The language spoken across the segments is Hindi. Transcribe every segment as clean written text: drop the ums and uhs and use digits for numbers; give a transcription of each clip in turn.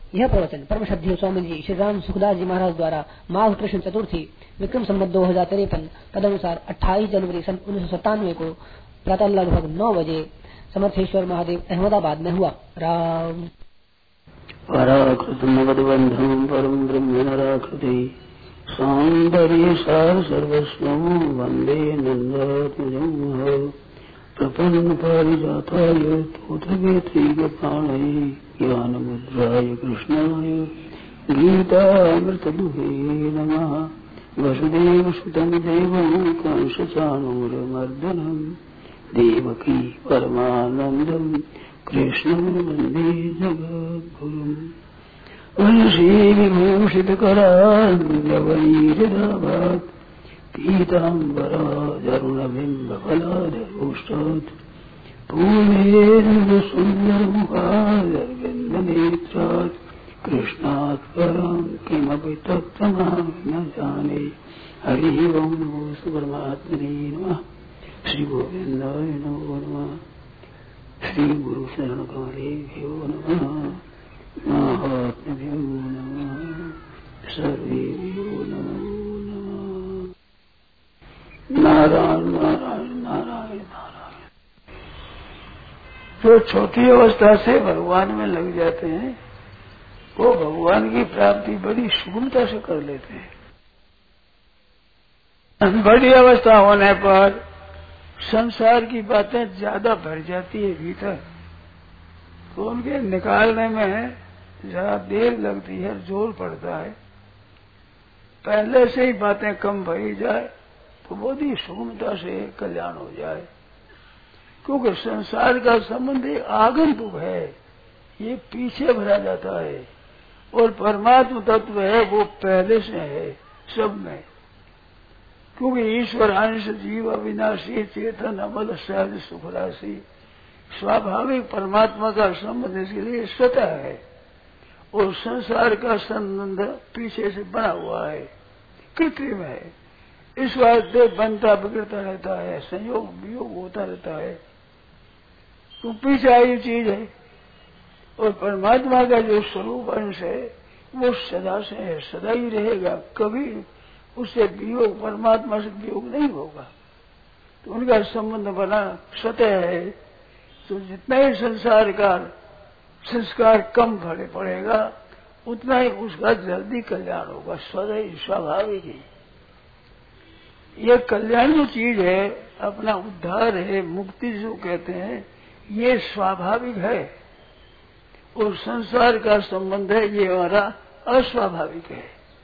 यह प्रवचन परम श्रद्धेय स्वामी जी श्री राम सुखदास जी महाराज द्वारा माघ कृष्ण चतुर्थी विक्रम संवत 2053 तदनुसार 28 जनवरी सन 1997 को प्रातः लगभग 9 बजे समर्थेश्वर महादेव अहमदाबाद में हुआ। राम पराकृतमवद्बन्धं परं ब्रह्म नराकृति सौन्दर्य सार सर्वस्वं वन्दे नन्दात्मजं प्रपन्न पारिजाताय स्तोत्रवेत्रैकपाणये ज्ञानमुद्राय कृष्णाय गीतामृतदुहे नमः। वसुदेवसुतं देवं कंसचाणूरमर्दनं देवकी परमानन्दं कृष्णं वन्दे जगद्गुरुम्। वंशीविभूषितकरान्यवनीहृदाभात् पीताम्बरादरुणबिम्बफलादरोष्टात् पूर्णेन्दुसुन्दरमुखादरविन्दनेत्रात् कृष्णात् परं किमपि तत्त्वमहं न जाने। हरि ओं नमो परमात्मने नमः। श्री गोविन्दाय नमो नमः। श्री गुरु शरण कमलेभ्यो नमः। महात्म्यो नमः। सर्वेभ्यो नमो नमः। नारायण नारायण नारायण नारायण। जो छोटी अवस्था से भगवान में लग जाते हैं वो भगवान की प्राप्ति बड़ी सुगमता से कर लेते हैं। बड़ी अवस्था होने पर संसार की बातें ज्यादा भर जाती है भीतर, तो उनके निकालने में जरा देर लगती है, जोर पड़ता है। पहले से ही बातें कम भरी जाए तो बहुत ही सुगमता से कल्याण हो जाए, क्योंकि संसार का संबंध एक आगंतुक है, ये पीछे भरा जाता है, और परमात्मा तत्व है वो पहले से है सब में। क्योंकि ईश्वर अंश जीव अविनाशी चेतन अमल सहज सुख राशि स्वाभाविक परमात्मा का संबंध इसके लिए स्वतः है, और संसार का संबंध पीछे से बना हुआ है, कृत्रिम है। इस वास्ते बनता बिगड़ता रहता है, संयोग वियोग होता रहता है, तो पीछे आई चीज है। और परमात्मा का जो स्वरूप अंश है वो सदा से है, सदा ही रहेगा, कभी उससे वियोग परमात्मा से वियोग नहीं होगा। तो उनका संबंध बना स्वतः है, तो जितना ही संस्कार कम भरे पड़ेगा उतना ही उसका जल्दी कल्याण होगा, स्वतः ही स्वाभाविक ही। ये कल्याण जो चीज है, अपना उद्धार है, मुक्ति जो कहते हैं, ये स्वाभाविक है, और संसार का संबंध है ये हमारा अस्वाभाविक है।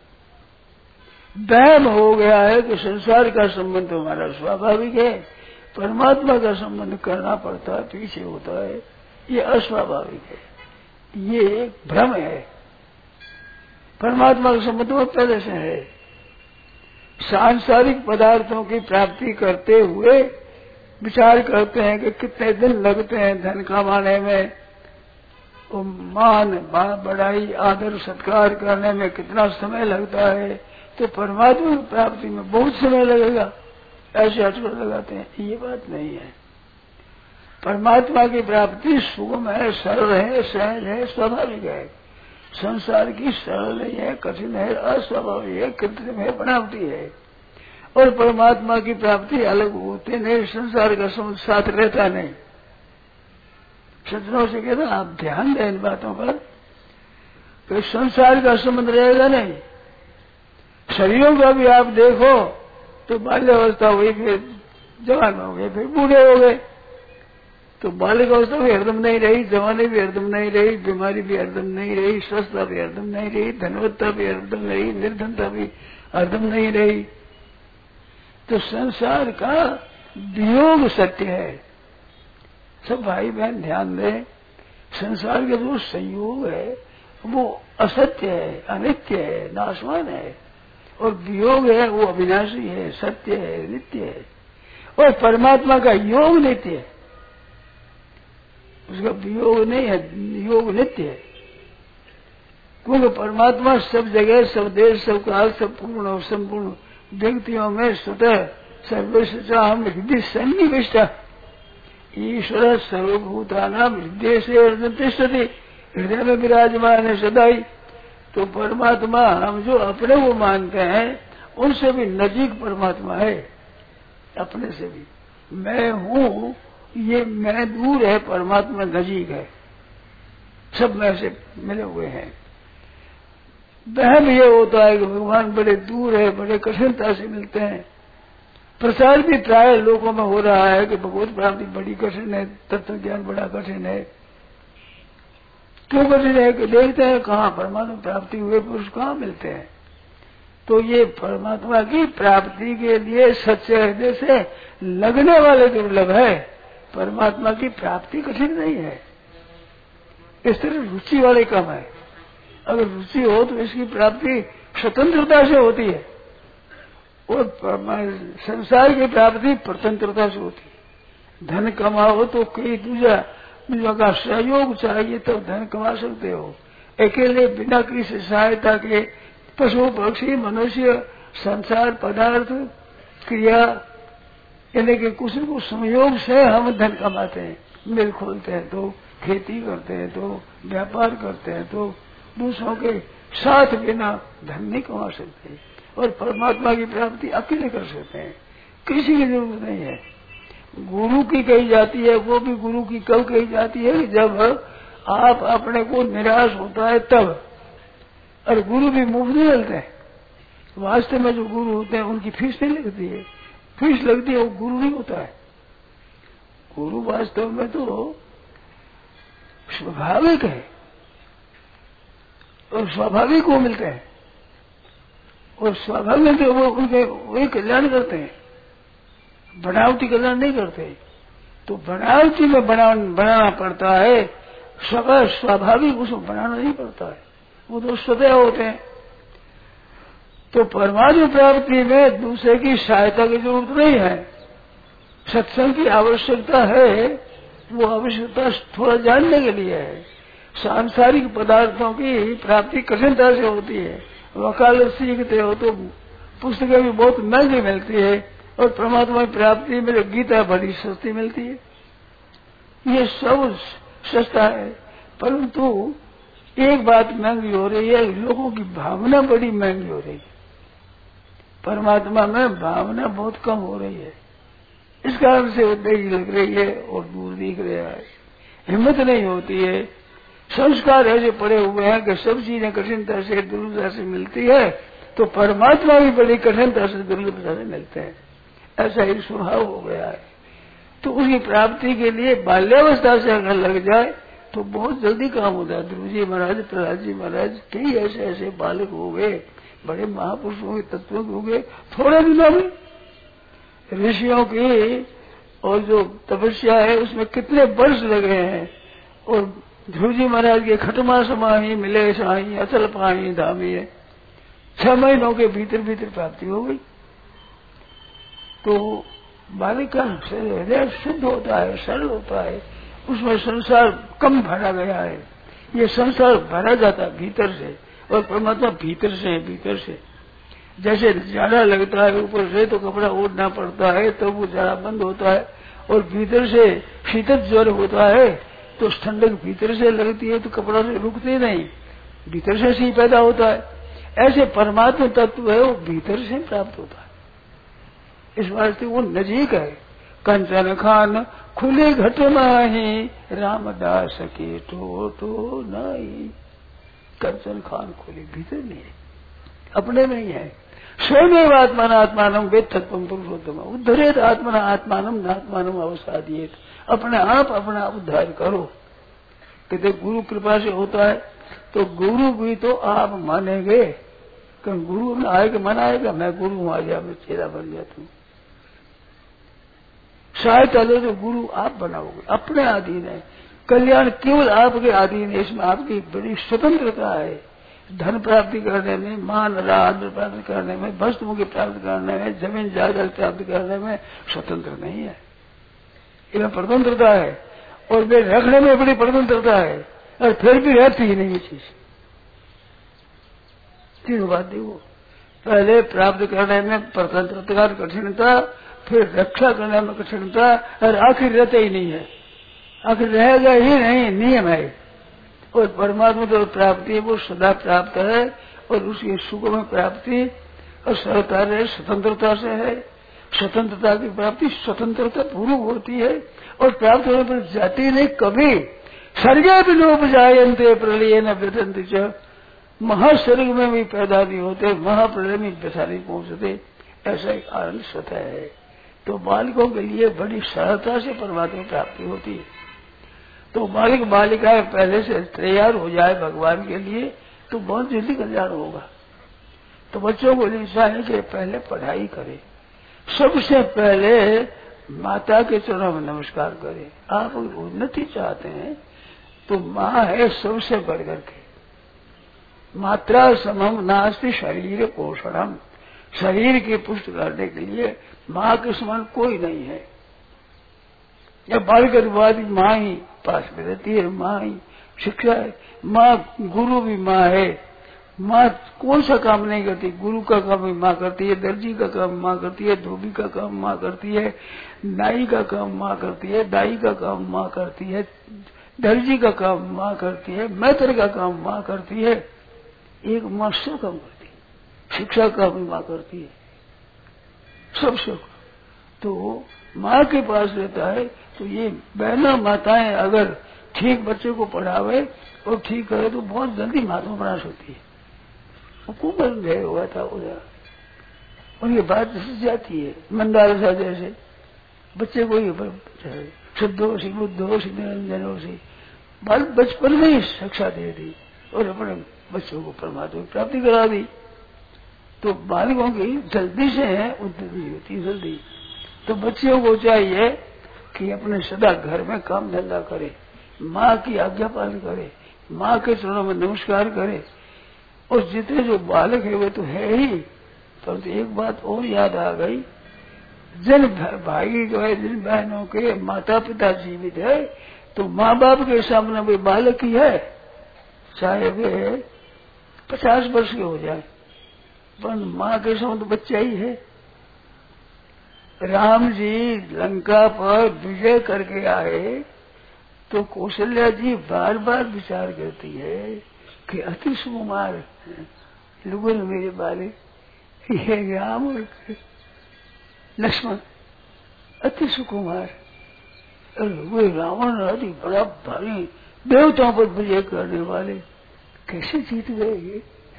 वहम हो गया है कि संसार का संबंध हमारा स्वाभाविक है, परमात्मा का संबंध करना पड़ता है, पीछे होता है, ये अस्वाभाविक है, ये एक भ्रम है। परमात्मा का संबंध वो पहले से है। सांसारिक पदार्थों की प्राप्ति करते हुए विचार करते हैं कि कितने दिन लगते हैं धन कमाने में, मान बढ़ाई आदर सत्कार करने में कितना समय लगता है, तो परमात्मा की प्राप्ति में बहुत समय लगेगा, ऐसे अटकल लगाते हैं। ये बात नहीं है। परमात्मा की प्राप्ति सुगम है, सरल है, सहज है, स्वाभाविक है। संसार की सरल नहीं है, कठिन है, अस्वाभाविक है, कृत्रिम है, बनावटी है। और परमात्मा की प्राप्ति अलग होती नहीं, संसार का संबंध साथ रहता नहीं। सज्जनों से कहते आप ध्यान दें इन बातों पर, कि संसार का संबंध रहेगा नहीं। शरीरों का भी आप देखो तो बाल्यावस्था हुई, फिर जवान हो गए, फिर बूढ़े हो गए, तो बालिक अवस्था भी हरदम नहीं रही, जवानी भी हरदम नहीं रही, बीमारी भी हरदम नहीं रही, स्वस्थता भी हरदम नहीं रही, धनवत्ता भी हरदम नहीं रही, निर्धनता भी हरदम नहीं रही। तो संसार का वियोग सत्य है। सब भाई बहन ध्यान दें, संसार का जो संयोग है वो असत्य है, अनित्य है, नाशवान है, और वियोग है वो अविनाशी है, सत्य है, नित्य है। और परमात्मा का योग नित्य है, उसका वियोग नहीं है, योग नित्य है। क्योंकि परमात्मा सब जगह, सब देश, सब काल, सब पूर्ण और संपूर्ण व्यक्तियों में स्वतः सर्वस्व हृदय सन्निविष्ट ईश्वर सर्वभूतानां हृदय से तिष्ठति। हृदय में विराजमान है सदाई। तो परमात्मा हम जो अपने को मानते हैं उनसे भी नजीक परमात्मा है, अपने से भी। मैं हूँ, ये मैं दूर है, परमात्मा नजीक है, सब में से मिले हुए हैं। वहम ये होता है कि भगवान बड़े दूर है, बड़े कठिनता से मिलते हैं। प्रचार भी प्राय लोगों में हो रहा है कि भगवत प्राप्ति बड़ी कठिन है, तत्व ज्ञान बड़ा कठिन है। क्यों कठिन है कि देखते हैं कहाँ परमात्मा प्राप्ति हुए पुरुष कहाँ मिलते हैं। तो ये परमात्मा की प्राप्ति के लिए सच्चे हृदय से लगने वाले दुर्लभ है, परमात्मा की प्राप्ति कठिन नहीं है। इस तरह रुचि वाले कम है। अगर रुचि हो तो इसकी प्राप्ति स्वतंत्रता से होती है, और संसार की प्राप्ति स्वतंत्रता से होती है। धन कमाओ तो कोई दूसरा का सहयोग चाहिए तो धन कमा सकते हो। अकेले बिना किसी सहायता के पशु पक्षी मनुष्य संसार पदार्थ क्रिया यानी कि कुछ न कुछ संयोग से हम धन कमाते हैं। मिल खोलते हैं तो, खेती करते हैं तो, व्यापार करते हैं तो, दूसरों के साथ बिना धन नहीं कमा सकते। और परमात्मा की प्राप्ति अकेले कर सकते हैं, किसी की जरूरत नहीं है। गुरु की कही जाती है, वो भी गुरु की कब कही जाती है, जब आप अपने को निराश होता है तब। और गुरु भी मुफ्त नहीं मिलते हैं। वास्तव में जो गुरु होते हैं उनकी फीस नहीं लगती है, फीस लगती है वो गुरु नहीं होता है। गुरु वास्तव में तो स्वाभाविक है, और स्वाभाविक वो मिलते हैं, और स्वाभाविक तो वो उनके वही कल्याण करते हैं, बनावटी कल्याण नहीं करते। तो बनावटी में बनाना पड़ता है, स्वाभाविक उसको बनाना नहीं पड़ता है, वो तो स्वतः होते हैं। तो परमात्मा प्राप्ति में दूसरे की सहायता की जरूरत नहीं है। सत्संग की आवश्यकता है, वो आवश्यकता थोड़ा जानने के लिए है। सांसारिक पदार्थों की प्राप्ति कठिनता से होती है। वकालत सीखते हो तो पुस्तकें भी बहुत महंगी मिलती है, और परमात्मा की प्राप्ति में गीता बड़ी सस्ती मिलती है। ये सब सस्ता है, परंतु एक बात महंगी हो रही है, लोगों की भावना बड़ी महंगी हो रही है। परमात्मा में भावना बहुत कम हो रही है, इस कारण से वो देरी लग रही है और दूर दिख रहा है, हिम्मत नहीं होती है। संस्कार ऐसे पड़े हुए हैं कि सब चीजें कठिनता से दुर्लभता से मिलती है, तो परमात्मा भी बड़ी कठिनता से दुर्लभता से मिलते हैं, ऐसा ही स्वभाव हो गया है। तो उसकी प्राप्ति के लिए बाल्यावस्था से अगर लग जाए तो बहुत जल्दी काम होता है। ध्रुव जी महाराज, प्रहलाद जी महाराज, कई ऐसे ऐसे बालक हो गए, बड़े महापुरुष हो गए, तत्व हो गए, थोड़े दिनों में। ऋषियों की और जो तपस्या है उसमें कितने वर्ष लगे हैं, और ध्रुव जी महाराज के खटमा समाही मिले साही अचल पाही धामी है, 6 महीनों के भीतर भीतर प्राप्ति हो गई। तो बालक का हृदय शुद्ध होता है, सरल होता है, उसमें संसार कम भरा गया है। ये संसार भरा जाता है भीतर से, और परमात्मा भीतर से है, भीतर से। जैसे जाड़ा लगता है ऊपर से तो कपड़ा ओढ़ना पड़ता है, तो वो जाड़ा बंद होता है, और भीतर से शीतल ज्वर होता है तो ठंडक भीतर से लगती है, तो कपड़ा से रुकते नहीं, भीतर से ही पैदा होता है। ऐसे परमात्मा तत्व है, वो भीतर से प्राप्त होता है। इस वास्ते वो नजीक है। कंचन खान खुले घट माही, रामदास के तो नहीं। कंचन खान खुले भीतर नहीं है, अपने में ही है। स्वयं आत्मान आत्मानम वेद तत्वम पुरुषोत्तम उद्धरेत आत्मना आत्मानम नात्मानम अवसादियेत। अपने आप अपना उद्धार करो। कहते गुरु कृपा से होता है, तो गुरु भी तो आप मानेंगे, क्योंकि गुरु में आएगा, मन आएगा मैं गुरु हूं, आ गया, मैं चेला बन गया। तुम सहायता लो तो गुरु आप बनाओगे, अपने अधीन है। कल्याण केवल आपके अधीन है, इसमें आपकी बड़ी स्वतंत्रता है। धन प्राप्ति करने में, मान राज प्राप्त करने में, वस्तुओं की प्राप्त करने में, जमीन जायदाद प्राप्त करने में स्वतंत्र नहीं है, इसमें स्वतंत्रता है। और वे रखने में बड़ी स्वतंत्रता है, और फिर भी रहती ही नहीं ये चीज। तीनों बात देखो, पहले प्राप्त करने में स्वतंत्रता कठिनता, फिर रक्षा करने में कठिनता, और आखिर रहते ही नहीं है, आखिर रहेगा ही नहीं, नियम है। और परमात्मा जो प्राप्ति है वो सदा प्राप्त है, और उसकी सुख में प्राप्ति और सरलता है, स्वतंत्रता से है। स्वतंत्रता की प्राप्ति स्वतंत्रता पूर्व होती है, और प्राप्त होने पर जाती नहीं कभी। सर्गे भी लोप जायन्ते प्रलय न व्यथन्ति च, महास्वर्ग में भी पैदा नहीं होते, महाप्रलय में व्यथा नहीं पहुंचते, ऐसा एक आनंद स्वतः है। तो बालकों के लिए बड़ी सरलता से परमात्मा प्राप्ति होती है। तो बालिक बालिकाएं पहले से तैयार हो जाए भगवान के लिए तो बहुत जल्दी कल्याण होगा। तो बच्चों को चाहिए कि पहले पढ़ाई करें, सबसे पहले माता के चरणों में नमस्कार करें। आप उन्नति चाहते हैं तो माँ है सबसे बढ़कर के। मात्रा समम नास्ति शरीर पोषणम, शरीर की पुष्ट करने के लिए माँ के समान कोई नहीं है। या बालिका बाद माँ ही पास में रहती है, माँ ही शिक्षा है। माँ गुरु भी माँ है। माँ कौन सा काम नहीं करती, गुरु का काम भी माँ करती है, दर्जी का काम माँ करती है, धोबी का काम माँ करती है, नाई का काम माँ करती है, दाई का काम माँ करती है, दर्जी का काम माँ करती है, मैत्र का काम माँ करती है। एक माँ सब काम करती है, शिक्षा का भी माँ करती है, सब सुख। तो माँ के पास रहता है। तो ये बहना माताएं अगर ठीक बच्चे को पढ़ावे और ठीक करे तो बहुत जल्दी माता बनास होती है। हुकूमत गए हुआ था उधर, और ये बात जाती है मंदार सा जैसे बच्चे को ही शुद्धोषी बुद्धोषी निरंजनोषी बचपन में ही शिक्षा दे दी और अपने बच्चों को परमात्मा की प्राप्ति करा दी। तो बालकों की जल्दी से है उन्नति होती जल्दी। तो बच्चों को चाहिए कि अपने सदा घर में काम धंधा करे, माँ की आज्ञा पालन करे, माँ के चरणों में नमस्कार करे। और जितने जो बालक है वे तो है ही, परंतु एक बात और याद आ गई, जिन भाई जो है, जिन बहनों के माता पिता जीवित है तो माँ बाप के सामने वे बालक ही है, चाहे वे 50 वर्ष के हो जाए, पर माँ के सामने तो बच्चा ही है। राम जी लंका पर विजय करके आए तो कौशल्या जी बार बार विचार करती है कि अति सुकुमार लुगुन मेरे बाले, ये राम और लक्ष्मण अति सुकुमार, और वे रावण आदि बड़ा भारी देवताओं पर विजय करने वाले कैसे जीत गए ये?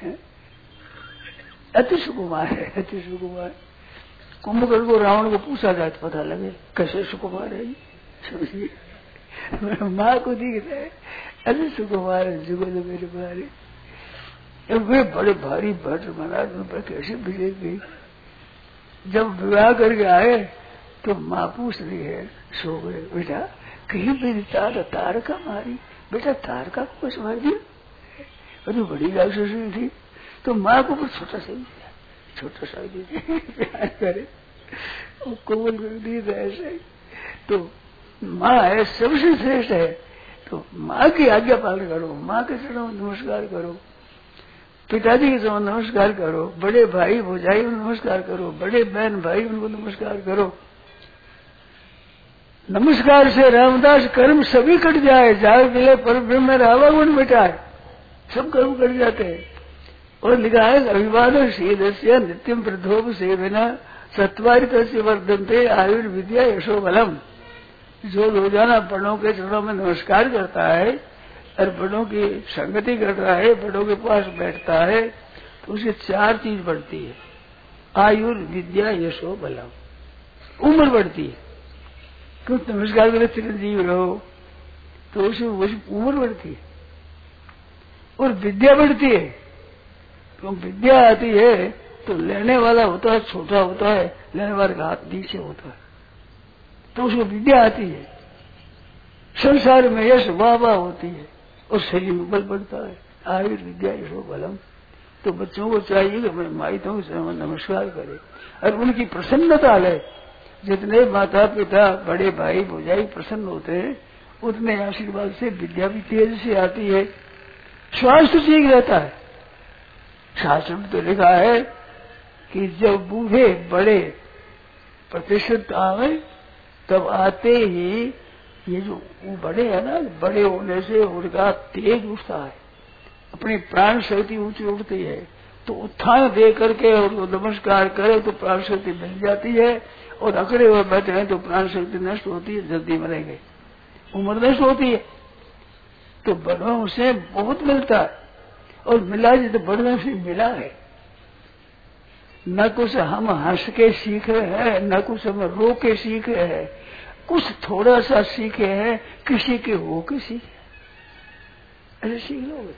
अति सुकुमार है, अति सुकुमार। कुंभकर्ण को रावण को पूछा जाए तो पता लगे कैसे सुकुमार है, समझिए। माँ को दिखता है अति सुकुमार है जुगल मेरे बारे। वे बड़े भारी भट्ट महाराज उन पर कैसे विजय गई। जब विवाह करके आए तो माँ पूछ रही है, सो गए बेटा, कहीं मेरी तारका मारी, बेटा तारका को कुछ मार दिया, अरे बड़ी राक्षसी थी। तो माँ को कुछ छोटा सा दिया, छोटा सा दीजिए प्यार करे, कोमल कर दिए ऐसे। तो माँ है सबसे श्रेष्ठ है। तो माँ की आज्ञा पालन करो, माँ के चरणों में नमस्कार करो, पिताजी के चरणों नमस्कार करो, बड़े भाई भौजाई उनको नमस्कार करो, बड़े बहन भाई उनको नमस्कार करो। नमस्कार से रामदास कर्म सभी कट जाए, जाग मिले पर ब्रह्म रावा गुण मिटाए, सब कर्म कट जाते हैं। और लिखा है अभिवादन शीदस्य नित्यम प्रधोप सेविना सत्वारित वर्धनते आयुर्विद्या यशो बलम। जो रोजाना बड़ों के चरणों में नमस्कार करता है और बड़ों की संगति करता है, बड़ों के पास बैठता है, तो उससे 4 चीज बढ़ती है, आयुर्विद्या यशो बलम, उम्र बढ़ती है। क्यों नमस्कार करे चिरंजीव रहो, तो उसे उम्र बढ़ती है और विद्या बढ़ती है। तो विद्या आती है तो लेने वाला होता है छोटा होता है, लेने वाले का हाथ नीचे होता है, तो उसको विद्या आती है। संसार में यश वाह होती है और शरीर में बल बढ़ता है, आयुर्विद्या यशो बलम। तो बच्चों को चाहिए कि अपने माइतों के नमस्कार करें और उनकी प्रसन्नता ले। जितने माता पिता बड़े भाई भौजाई प्रसन्न होते हैं उतने आशीर्वाद से विद्या भी तेज से आती है, स्वास्थ्य ठीक रहता है। शास्त्र में तो लिखा है कि जब बूढ़े बड़े प्रतिशत आवे तब आते ही ये जो वो बड़े है ना, बड़े होने से उनका तेज उठता है, अपनी प्राण शक्ति ऊंची उठती है, तो उत्थान दे करके और नमस्कार करे तो प्राण शक्ति मिल जाती है, और अकड़े हुए बैठे हैं तो प्राण शक्ति नष्ट होती है, जल्दी मरेंगे, उम्र नष्ट होती है। तो बड़ों से बहुत मिलता है, और मिला जी तो बड़ों से मिला है। न कुछ हम हंस के सीख रहे हैं, न कुछ हम रो के सीख रहे हैं, कुछ थोड़ा सा सीखे हैं, किसी के हो के सीखे, ऐसे सीख लोगे।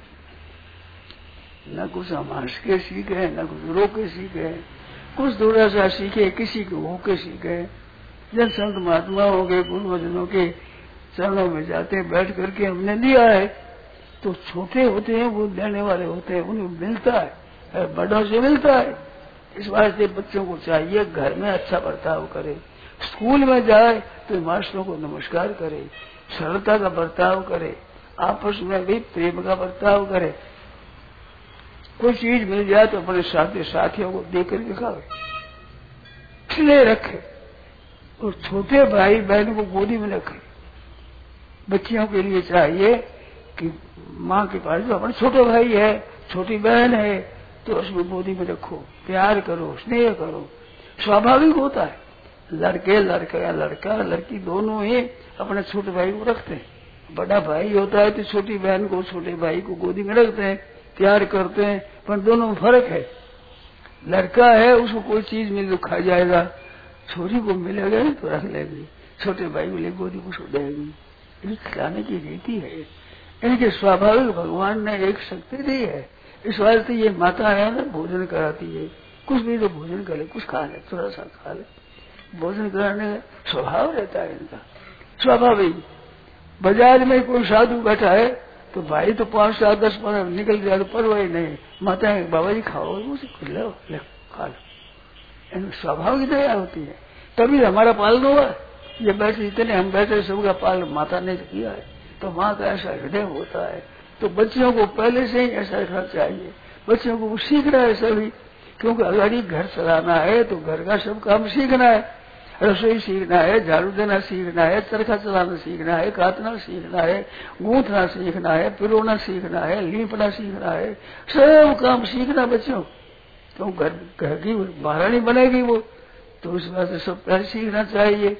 न कुछ हम हंस के सीखे, न कुछ रो के सीखे, कुछ थोड़ा सा सीखे, किसी के हो के सीखे। जब संत महात्माओं के गुरुजनों के चरणों में जाते हैं, बैठ करके हमने लिया है, तो छोटे होते हैं वो देने वाले होते हैं, उन्हें मिलता है, बड़ों से मिलता है। इस वास्ते बच्चों को चाहिए घर में अच्छा बर्ताव करे, स्कूल में जाए तो मास्टरों को नमस्कार करे, सरलता का बर्ताव करे, आपस में भी प्रेम का बर्ताव करे। कोई चीज मिल जाए तो अपने साथियों को दे करके खावे, खिले रखे, और छोटे भाई बहन को गोदी में रखे। बच्चियों के लिए चाहिए कि माँ के पास जो अपना छोटा भाई है, छोटी बहन है, तो उसमें गोदी में रखो, प्यार करो, स्नेह करो। स्वाभाविक होता है, लड़के लड़का या लड़का लड़की दोनों ही अपने छोटे भाई को रखते हैं। बड़ा भाई होता है तो छोटी बहन को, छोटे भाई को गोदी में रखते हैं, प्यार करते हैं, पर दोनों में फर्क है। लड़का है उसको कोई चीज मिल तो खा जाएगा, छोरी को मिलेगा तो रख लेगी, छोटे भाई मिले गोदी को सो देगी। ये खिलाने की रीति है, इनके स्वाभाविक भगवान ने एक शक्ति दी है। इस वास्ते ये माता है ना, भोजन कराती है, कुछ भी तो भोजन करे, कुछ खा ले, थोड़ा सा खा ले, भोजन कराने का स्वभाव रहता है इनका, स्वाभाविक। बाजार में कोई साधु बैठा है तो भाई तो 5, 7, 10 15 निकल जाए तो परवाह ही नहीं, माता है बाबा जी खाओ, उसे लो ले खा लो, इनमें स्वाभाविक दया होती है। तभी हमारा पालन हुआ, ये बैठे इतने हम बैठे सबका पालन माता ने किया है, तो माँ का ऐसा हृदय होता है। तो बच्चों को पहले से ही ऐसा रखना चाहिए, बच्चों को सीखना है सभी, क्योंकि अगर ही घर चलाना है तो घर का सब काम सीखना है, रसोई सीखना है, झाड़ू देना सीखना है, चरखा चलाना सीखना है, काटना सीखना है, गूंथना सीखना है, पिरोना सीखना है, लीपना सीखना है, सब काम सीखना बच्चों। तो घर की महारानी बनेगी वो, तो उस बात से सब पहले सीखना चाहिए।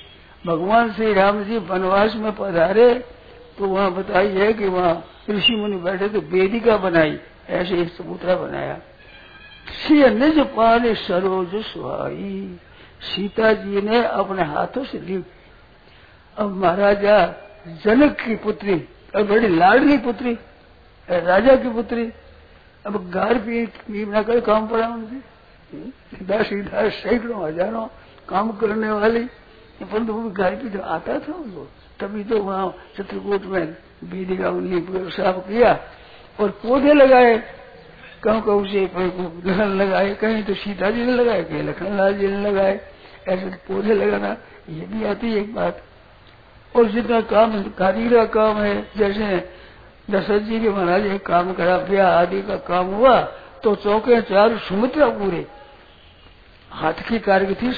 भगवान श्री राम जी वनवास में पधारे तो वहाँ बताइए कि वहाँ ऋषि मुनि बैठे तो वेदिका बनाई, ऐसे एक चबूतरा बनाया। श्री निज पाले सरोज सुहाई, सीता जी ने अपने हाथों से ली। अब महाराजा जनक की पुत्री और बड़ी लाडली पुत्री, राजा की पुत्री, अब गार पीना कर काम पड़ा उनसे, सीधा सैकड़ों हजारों काम करने वाली, परंतु वो गाय पी तो आता था उनको, तभी तो वहाँ चित्रकूट में बीदी का उन्हें साफ किया और पौधे लगाए, कहूँ से लखन लगाए, कहीं तो सीता जी ने लगाए, कहीं लखन लाल जी ने लगाए, ऐसे पौधे लगाना ये भी आती है एक बात। और जितना काम कारीगर का काम है, जैसे दशरथ जी के महाराज एक काम करा, ब्याह आदि का काम हुआ तो चौके 4 सुमित्रा पूरे हाथ की कार्य थी।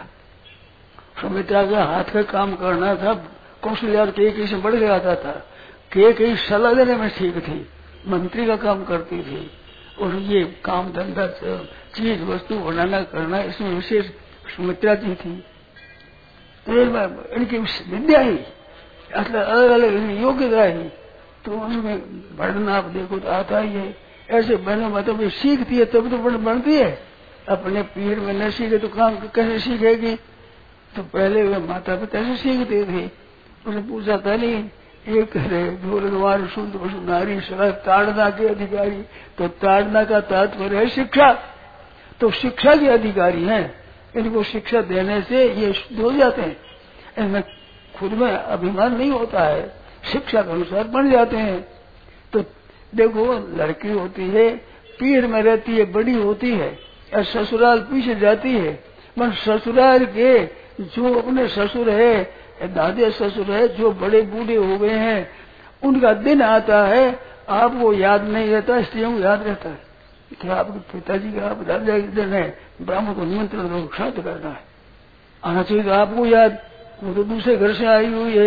सुमित्रा का हाथ का काम करना था, कौशल्या के से बढ़ जाता था, के सलाह देने में ठीक थी, मंत्री का काम करती थी, और ये काम धंधा चीज वस्तु बनाना करना इसमें विशेष सुमित्रा जी थी। तो इनकी विद्या ही अलग अलग योग्यता ही, तो उसमें बढ़ना आप देखो तो आता ही है। ऐसे बहनों मतलब सीखती है तब तो बनती है, अपने पीर में न सीखे तो काम कैसे सीखेगी। तो पहले वे माता पिता से सीखते थे, उसे पूछा था नहीं, एक भगवान शुद्ध पशु नारी सदा ताड़ना के अधिकारी, तो ताड़ना का तात्पर्य है शिक्षा, तो शिक्षा के अधिकारी हैं, इनको शिक्षा देने से ये शुद्ध हो जाते हैं, इनमें खुद में अभिमान नहीं होता है, शिक्षा के अनुसार बन जाते हैं। तो देखो लड़की होती है पीर में रहती है, बड़ी होती है, और ससुराल पीछे जाती है, मन ससुराल के जो अपने ससुर है, दादे ससुर है, जो बड़े बूढ़े हो गए हैं, उनका दिन आता है, आपको याद नहीं रहता, स्त्रियों को याद रहता है कि आपके पिताजी का, आप दादा के दिन है, ब्राह्मण को निमंत्रण करो, श्राद्ध करना है, आना चाहिए तो आपको याद, वो तो दूसरे घर से आई हुई है,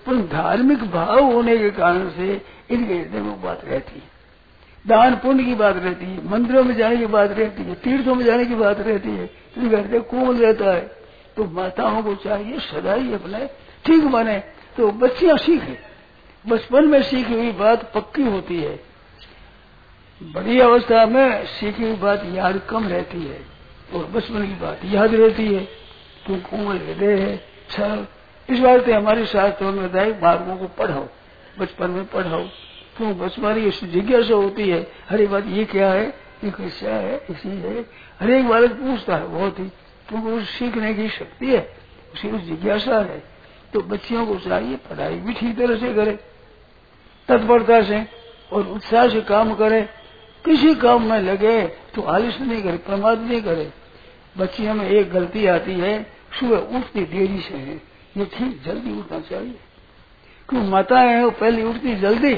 पर धार्मिक भाव होने के कारण से इनके हृदय में बात रहती है। दान पुण्य की बात रहती है, मंदिरों में जाने की बात रहती है, तीर्थों में जाने की बात रहती है, इनका हृदय कोमल रहता है। तो माताओं को चाहिए सदा ही अपने ठीक माने। तो बच्चियां सीखे, बचपन में सीखी हुई बात पक्की होती है, बड़ी अवस्था में सीखी हुई बात याद कम रहती है और बचपन की बात याद रहती है। तो कोमल हृदय है, सरल। इस बात से हमारे शास्त्रों में बताए मार्गों को पढ़ाओ, बचपन में पढ़ाओ। क्यों बचपन की जिज्ञासा होती है, हर एक बात ये क्या है, ये कैसा है, इसी है, हर एक बालक पूछता है बहुत ही, क्योंकि उस सीखने की शक्ति है, उसी उस जिज्ञासा है। तो बच्चियों को चाहिए पढ़ाई भी ठीक तरह से करे, तत्परता से और उत्साह से काम करे, किसी काम में लगे तो आलस्य नहीं करे, प्रमाद नहीं करे। बच्चियों में एक गलती आती है, सुबह उठती देरी से है, ये ठीक जल्दी उठना चाहिए। क्यों माताएं हैं वो पहले उठती जल्दी,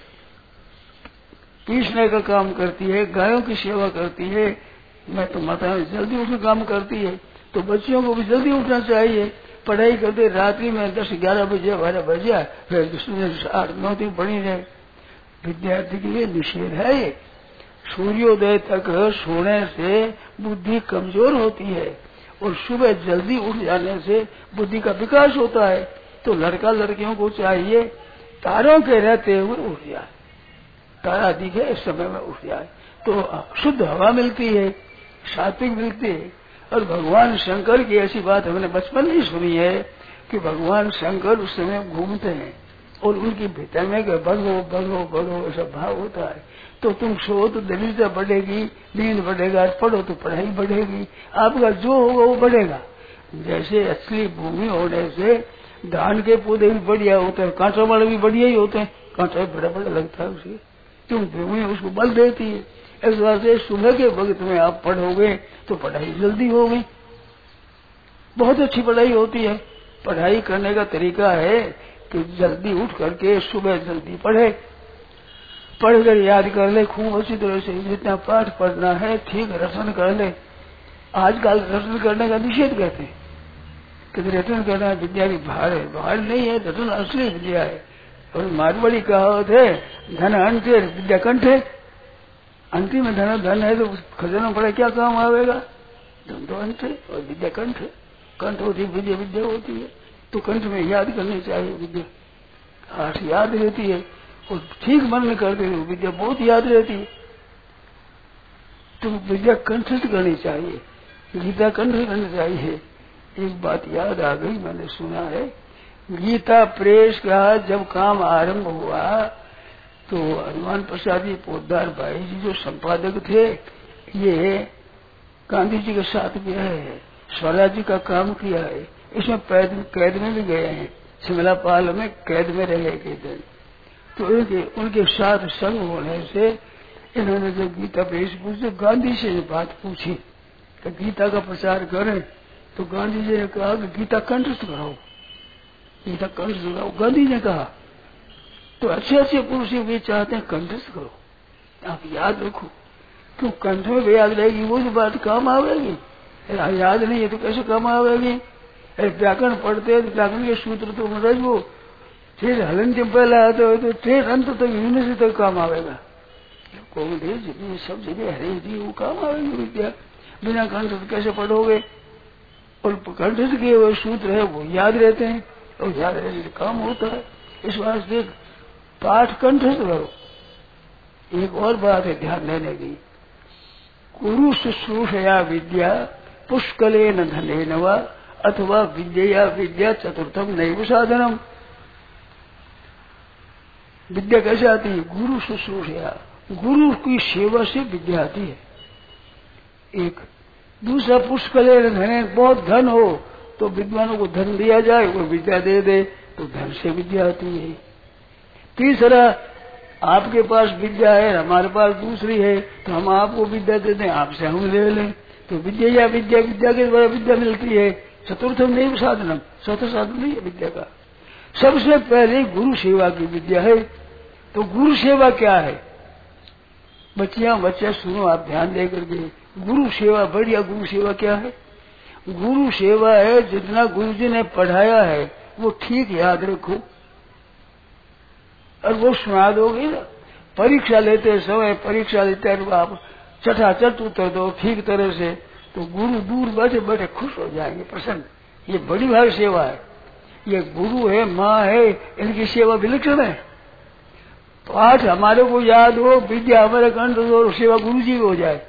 पीसने का काम करती है, गायों की सेवा करती है, मैं तो माताएं जल्दी उठ काम करती है। तो बच्चियों को भी जल्दी उठना चाहिए। पढ़ाई करते रात्रि में 10-11 बजे 12 बजे फिर 8-9 दिन पढ़ी जाए, विद्यार्थी के लिए निषेध है ये। सूर्योदय तक सोने से बुद्धि कमजोर होती है और सुबह जल्दी उठ जाने से बुद्धि का विकास होता है। तो लड़का लड़कियों को चाहिए तारों के रहते हुए उठ जाए, तारा दिखे इस समय में उठ जाए, तो शुद्ध हवा मिलती है, सात्विक मिलती है। और भगवान शंकर की ऐसी बात हमने बचपन में सुनी है कि भगवान शंकर उस समय घूमते हैं और उनकी भीतर में बढ़ो बढ़ो बढ़ो ऐसा भाव होता है। तो तुम सो तो दरिद्रता बढ़ेगी, नींद बढ़ेगा, पढ़ो तो पढ़ाई बढ़ेगी, आपका जो होगा वो बढ़ेगा। जैसे असली भूमि होने से धान के पौधे भी बढ़िया होते हैं, कांटा वाले भी बढ़िया ही होते हैं, कांटा बड़ा बड़ा लगता है उसे, क्यों भूमि उसको बल देती है। इस बात से सुबह के वक्त में आप पढ़ोगे तो पढ़ाई जल्दी होगी, बहुत अच्छी पढ़ाई होती है। पढ़ाई करने का तरीका है कि जल्दी उठ करके सुबह जल्दी पढ़े, पढ़कर याद कर ले खूब अच्छी तरह से, जितना पाठ पढ़ना है ठीक रटन कर ले। आजकल रटन करने का निषेध कहते हैं कि रटन करना विद्या की भार है, भार नहीं है, रटन असली विद्या है। और मारवाड़ी कहावत है, धन अंत विद्या कंठ है। अंतिम में धन है तो खजाना पड़ा क्या काम आवेगा, धन तो अंत है और विद्या कंठ है। कंठ होती विद्या, विद्या होती है, तो कंठ में याद करनी चाहिए विद्या, हाथ याद रहती है और ठीक मन में करते हो विद्या बहुत याद रहती है। तो विद्या कंठस्थ करनी चाहिए, गीता कंठ करनी चाहिए। एक बात याद आ गई, मैंने सुना है गीता प्रेस का जब काम आरंभ हुआ तो हनुमान प्रसाद जी पोद्दार भाई जी जो संपादक थे, ये गांधी जी के साथ गए हैं, स्वराज का काम किया है, इसमें कैद में भी गए हैं, शिमलापाल में कैद में रहे कई दिन। तो उनके साथ संग होने से इन्होंने जब गीता प्रेस पूछी, गांधी से बात पूछी कि गीता का प्रचार करें, तो गांधी जी ने कहा कि गीता कंठस्थ कराओ, गीता कंठस्थ कराओ, गांधी ने कहा। तो अच्छे अच्छे पुरुष भी चाहते हैं कंठस्थ करो, आप याद रखो, क्यों कंठ में भी याद रहेगी वो जो बात काम आवेगी, याद नहीं है तो कैसे काम आवेगी। व्याकरण पढ़ते हैं तो व्याकरण के सूत्र तो रजो फिर हलन के पहले आते हो तो फिर अंत तक यूनिवर्सिटी तक काम आवेगा। कौन जितनी सब जगह हरे जी वो काम आवेगी विद्या, बिना कंठ कैसे पढ़ोगे। और कंठस्थ के वो सूत्र है वो याद रहते हैं और याद रहने से काम होता है। इस वास्ते पाठ कंठस्थ करो। एक और बात है ध्यान देने की, गुरु शुश्रूषया विद्या पुष्कलेन धनेन वा अथवा विद्या विद्या चतुर्थम नैव साधनम। विद्या कैसे आती है, गुरु शुश्रूषया, गुरु की सेवा से विद्या आती है। एक दूसरा पुष्कलेन धनेन, बहुत धन हो तो विद्वानों को धन दिया जाए, वो विद्या दे दे तो धन से विद्या आती है। तीसरा आपके पास विद्या है हमारे पास दूसरी है तो हम आपको विद्या दे दें, आपसे हम ले लें, तो विद्या या विद्या, विद्या के द्वारा विद्या मिलती है। चतुर्थम नहीं साधनम, चौथा साधन नहीं है विद्या का। सबसे पहले गुरु सेवा की विद्या है। तो गुरु सेवा क्या है, बच्चे सुनो, आप ध्यान दे करके, गुरु सेवा बढ़िया। गुरु सेवा क्या है, गुरु सेवा है जितना गुरु जी ने पढ़ाया है वो ठीक याद रखो, और वो सुना दोगे ना। परीक्षा लेते समय परीक्षा लेते आप चटाचट उत्तर दो ठीक तरह से, तो गुरु दूर बैठे बैठे खुश हो जाएंगे, प्रसन्न। ये बड़ी भारी सेवा है। ये गुरु है, माँ है, इनकी सेवा विलक्षण है। पाठ हमारे को याद हो, विद्या हमारे कंठ हो, सेवा गुरु जी हो जाए,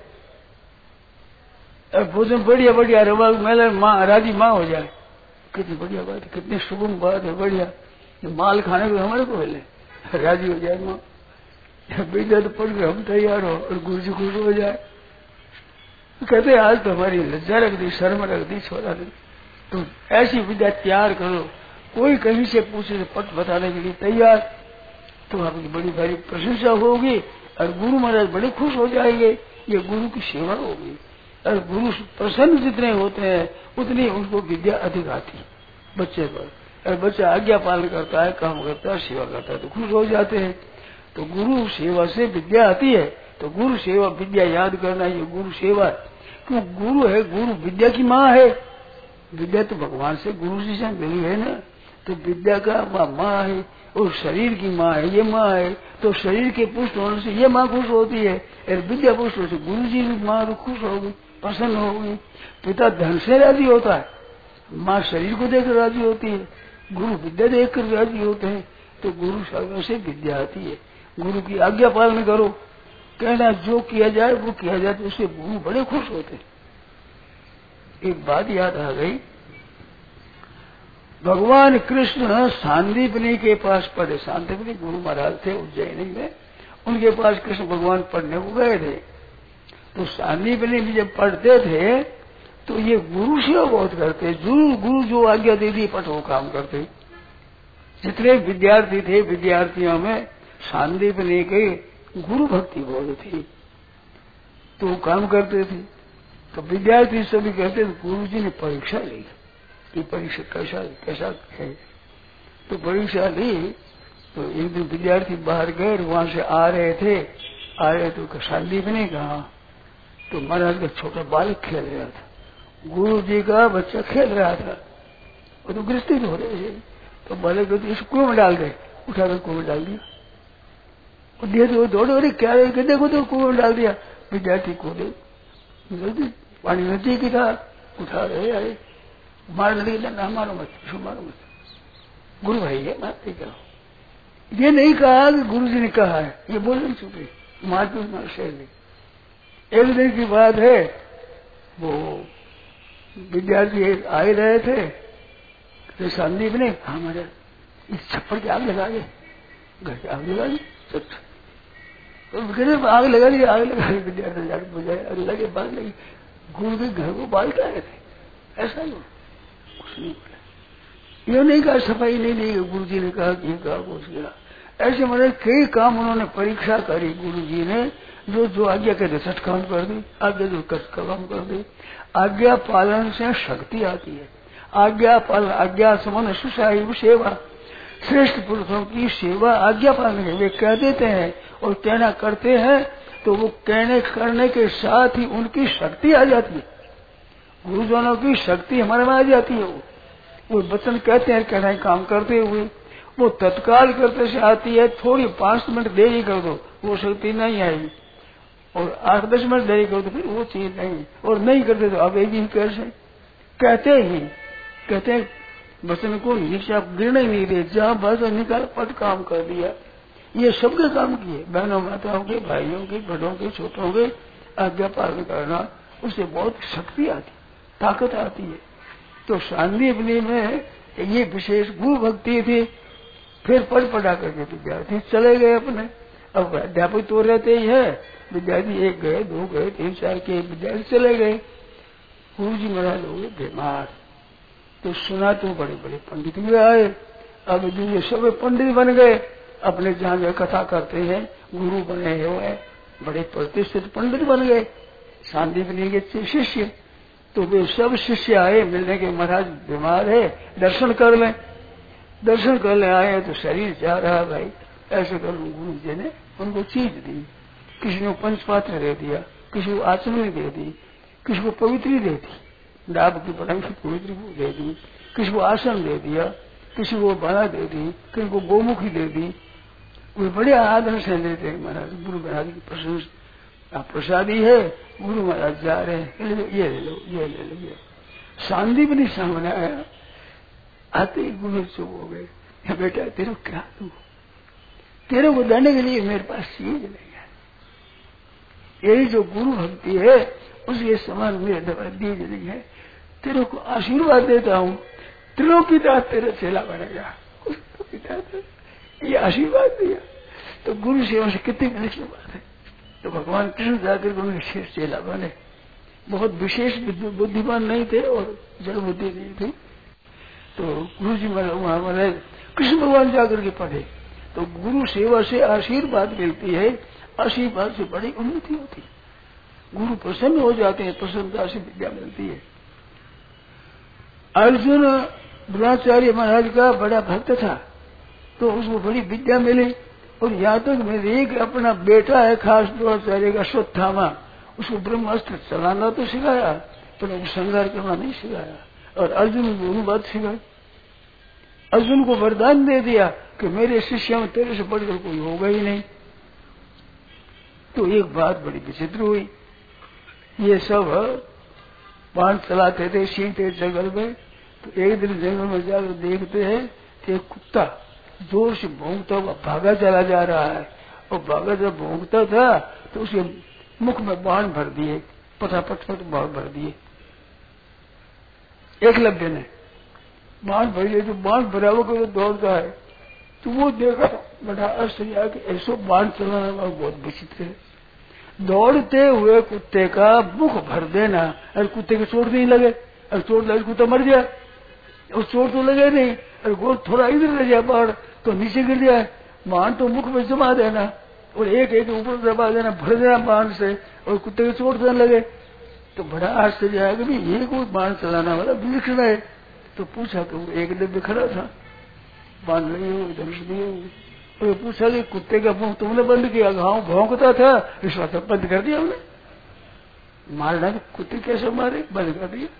और भोजन बढ़िया बढ़िया रवा मेले माँ राजी माँ हो जाए, कितनी बढ़िया बात है, कितनी सुगम बात है, बढ़िया। माल खाने को हमारे को मिले, राजी हो जाए माँ। विद्या तो पढ़ के हम तैयार हो और गुरु जी खुश हो जाए। कहते आज तो हमारी लज्जा रख दी, शर्म रख दी छोड़ा ने। तो ऐसी विद्या तैयार करो, कोई कहीं से पूछे तो पट बताने के लिए तैयार, तो आपकी बड़ी भारी प्रशंसा होगी और गुरु महाराज बड़े खुश हो जाएंगे। ये गुरु की सेवा होगी, और गुरु प्रसन्न जितने होते हैं उतनी उनको विद्या अधिक आती है बच्चे पर। और बच्चा आज्ञा पालन करता है, काम करता है, सेवा करता है तो खुश हो जाते हैं। तो गुरु सेवा से विद्या आती है, तो गुरु सेवा विद्या याद करना ये गुरु सेवा है। क्यों गुरु है, गुरु विद्या की माँ है। विद्या तो भगवान से गुरु जी से मिली है ना, तो विद्या का माँ है, और शरीर की माँ है, ये माँ है। तो शरीर के पुष्ट होने से ये माँ खुश होती है, और विद्या पुष्ट होने से गुरु जी भी माँ खुश होगी, प्रसन्न होगी। पिता धन से राजी होता है, माँ शरीर को देखकर राजी होती है, गुरु विद्या देखकर राजी होते हैं। तो गुरु साधन से विद्या आती है। गुरु की आज्ञा पालन करो, कहना जो किया जाए वो किया जाए, तो उससे गुरु बड़े खुश होते हैं। एक बात याद आ गई, भगवान कृष्ण सांदीपनी के पास पढ़े। सांदीपनी गुरु महाराज थे उज्जैनी में, उनके पास कृष्ण भगवान पढ़ने को गए थे। तो सांदीपनी भी जब पढ़ते थे तो ये गुरु सेवा बहुत करते, गुरु जो आज्ञा दे दी पट वो काम करते। जितने विद्यार्थी थे, विद्यार्थियों में सांदीपनी के गुरु भक्ति बहुत थी, तो वो काम करते थे। तो विद्यार्थी सभी कहते थे गुरु जी ने परीक्षा ली कि परीक्षा कैसा है। तो परीक्षा ली तो एक दिन विद्यार्थी बाहर गए, वहां से आ रहे तो सांदीप ने कहा, तो महाराज का छोटा बालक खेल रहा था, गुरु जी का बच्चा खेल रहा था, वो तो गृहस्थी हो रहे थे। तो बालक को इस कुएं में डाल गए, उठाकर कुएं में डाल दिया। तो दौड़े, अरे क्या देखो तो कुएं में डाल दिया। विद्यार्थी को पानी नदी की था, उठा रहे अरे मारने लगे, ना मारो मत, मारो मत, गुरु भाई है मारते क्या। ये नहीं कहा कि गुरु जी ने कहा है, ये बोल नहीं चुके, मारपीट मार शहर में। एक दिन की बात है, वो विद्यार्थी आए रहे थे, तो संदीप ने कहा हमारे इस छप्पर की आग लगा दे, घर की आग लगा दी, आग लगा दी, विद्यार्थी जाकर बुझाए, अल्लाह के बाद लगी, गुरु के घर को बाल रहे थे। ऐसा ही कुछ नहीं बोला, ये नहीं कहा सफाई नहीं गुरु जी ने कहा कि कहा कुछ किया। ऐसे मतलब कई काम उन्होंने परीक्षा करी गुरु जी ने, जो आज्ञा कहते सच काम कर दी, आज्ञा जो काम कर दी। आज्ञा पालन से शक्ति आती है। आज्ञा पालन, आज्ञा समान सुशाही सेवा, श्रेष्ठ पुरुषों की सेवा आज्ञा पालन है। वे कह देते हैं और कहना करते हैं, तो वो कहने करने के साथ ही उनकी शक्ति आ जाती है। गुरुजनों की शक्ति हमारे में आ जाती है। वो वचन कहते हैं, कहना काम करते हुए वो तत्काल करते से आती है। थोड़ी 5 मिनट देरी कर दो वो शक्ति नहीं आएगी, और 8-10 मिनट देरी कर दो फिर वो चीज नहीं, और नहीं करते तो अब एक ही कैसे कहते हैं वचन को नीचे आप गिरने नहीं दे, जहाँ भाषा निकाल पट काम कर दिया। ये सबके काम किए, बहनों माताओं के, भाइयों के, बड़ों के, छोटों के आज्ञा पालन करना, उससे बहुत शक्ति आती, ताकत आती है। तो सांदीपनी में ये विशेष गुरु भक्ति थी। फिर पढ़ा करके विद्यार्थी चले गए अपने। अब अध्यापक तो रहते ही है, विद्यार्थी 1 गए, 2 गए, 3, 4 के विद्यार्थी चले गए। गुरु जी महाराज हो गए बीमार। तो सुना तो बड़े बड़े पंडित भी आए। अब जो ये सब पंडित बन गए, अपने जहाँ वे कथा करते हैं गुरु बने हुए, बड़े प्रतिष्ठित पंडित बन गए सांदीपनी के शिष्य। तो वे सब शिष्य आए मिलने के, महाराज बीमार है, दर्शन कर लें। दर्शन करने आए तो शरीर जा रहा, भाई ऐसे कर। गुरु जी ने उनको चीज दी, किसी ने पंचपात्र दे दिया, किसी को आचमनी दे दी, किसी को पवित्री दे दी, डाब की बनाई की पवित्री दे दी, किसी को आसन दे दिया, किसी को बना दे दी, किसी को गोमुखी दे दी, वे बड़े आदर से लेते हैं महाराज। गुरु महाराज की प्रशंसा प्रसादी है, गुरु महाराज जा रहे हैं, ये ले लो, ये ले लो, ये। शांति भी नहीं सामने आया, आते ही गुरु चुप हो गए। बेटा तेरे को क्या दूं, तेरे को देने के लिए मेरे पास चीज नहीं है। यही जो गुरु भक्ति है उसके समान मेरे द्वारा दीज नहीं है। तेरे को आशीर्वाद देता हूँ, त्रिलोकीता तेरा चेला बनेगा। उसको पिता ये आशीर्वाद दिया। तो गुरु सेवा से कितनी विलक्षण बात है। तो भगवान कृष्ण जाकर उनके शेष चेला बने। बहुत विशेष बुद्धिमान नहीं थे और जड़ बुद्धि नहीं थी। तो गुरु जी महाराज कृष्ण भगवान जाकर के पढ़े। तो गुरु सेवा से आशीर्वाद मिलती है, आशीर्वाद से बड़ी उन्नति होती है। गुरु प्रसन्न हो जाते हैं, प्रसन्नता से विद्या मिलती है। अर्जुन द्रोणाचार्य महाराज का बड़ा भक्त था, तो उसको बड़ी विद्या मिली। और यहाँ तक मेरे एक अपना बेटा है खास द्रोणाचार्य का अश्वत्थामा, उसको ब्रह्मास्त्र चलाना तो सिखाया, पर उसको संहार करना नहीं सिखाया। और अर्जुन को दोनों बात सिखाई। अर्जुन को वरदान दे दिया कि मेरे शिष्य में तेरे से बढ़कर कोई होगा ही नहीं। तो एक बात बड़ी विचित्र हुई, ये सब बाण चलाते थे, सीखते जंगल में। तो एक दिन जंगल में जाकर देखते हैं कि एक कुत्ता जोर से भौंकता हुआ भागा चला जा रहा है। और भागा जब भौंकता था तो उसके मुख में बाण भर दिए, पटापट बाण भर दिए। एकलव्य ने बाण भर दिए। जो बाण बराबर को दौड़ता है, तो वो देखा बड़ा आश्चर्य कि ऐसा बाण चलाने वाला बहुत विचित्र है। दौड़ते हुए कुत्ते का मुख भर देना, और कुत्ते के चोट नहीं लगे, और चोट लगे कुत्ता मर गया। और चोट तो लगे नहीं, और गोल थोड़ा इधर रह गया बाढ़ तो नीचे गिर जाए। बाण तो मुख में जमा देना और एक एक ऊपर दबा देना, भर देना बाण से, और कुत्ते के चोट न लगे। तो बड़ा आश्चर्य है कि ये कोई बाण चलाना वाला विलक्षण है। तो पूछा कि वो एक दबे खड़ा था, बाण लगे हुए, धनुष दिए हुए। और पूछा कि कुत्ते का मुंह तुमने बंद किया? घाव भौंकता था, इस बात बंद कर दिया हमने। मारना तो कुत्ते कैसे मारे, बंद कर दिया।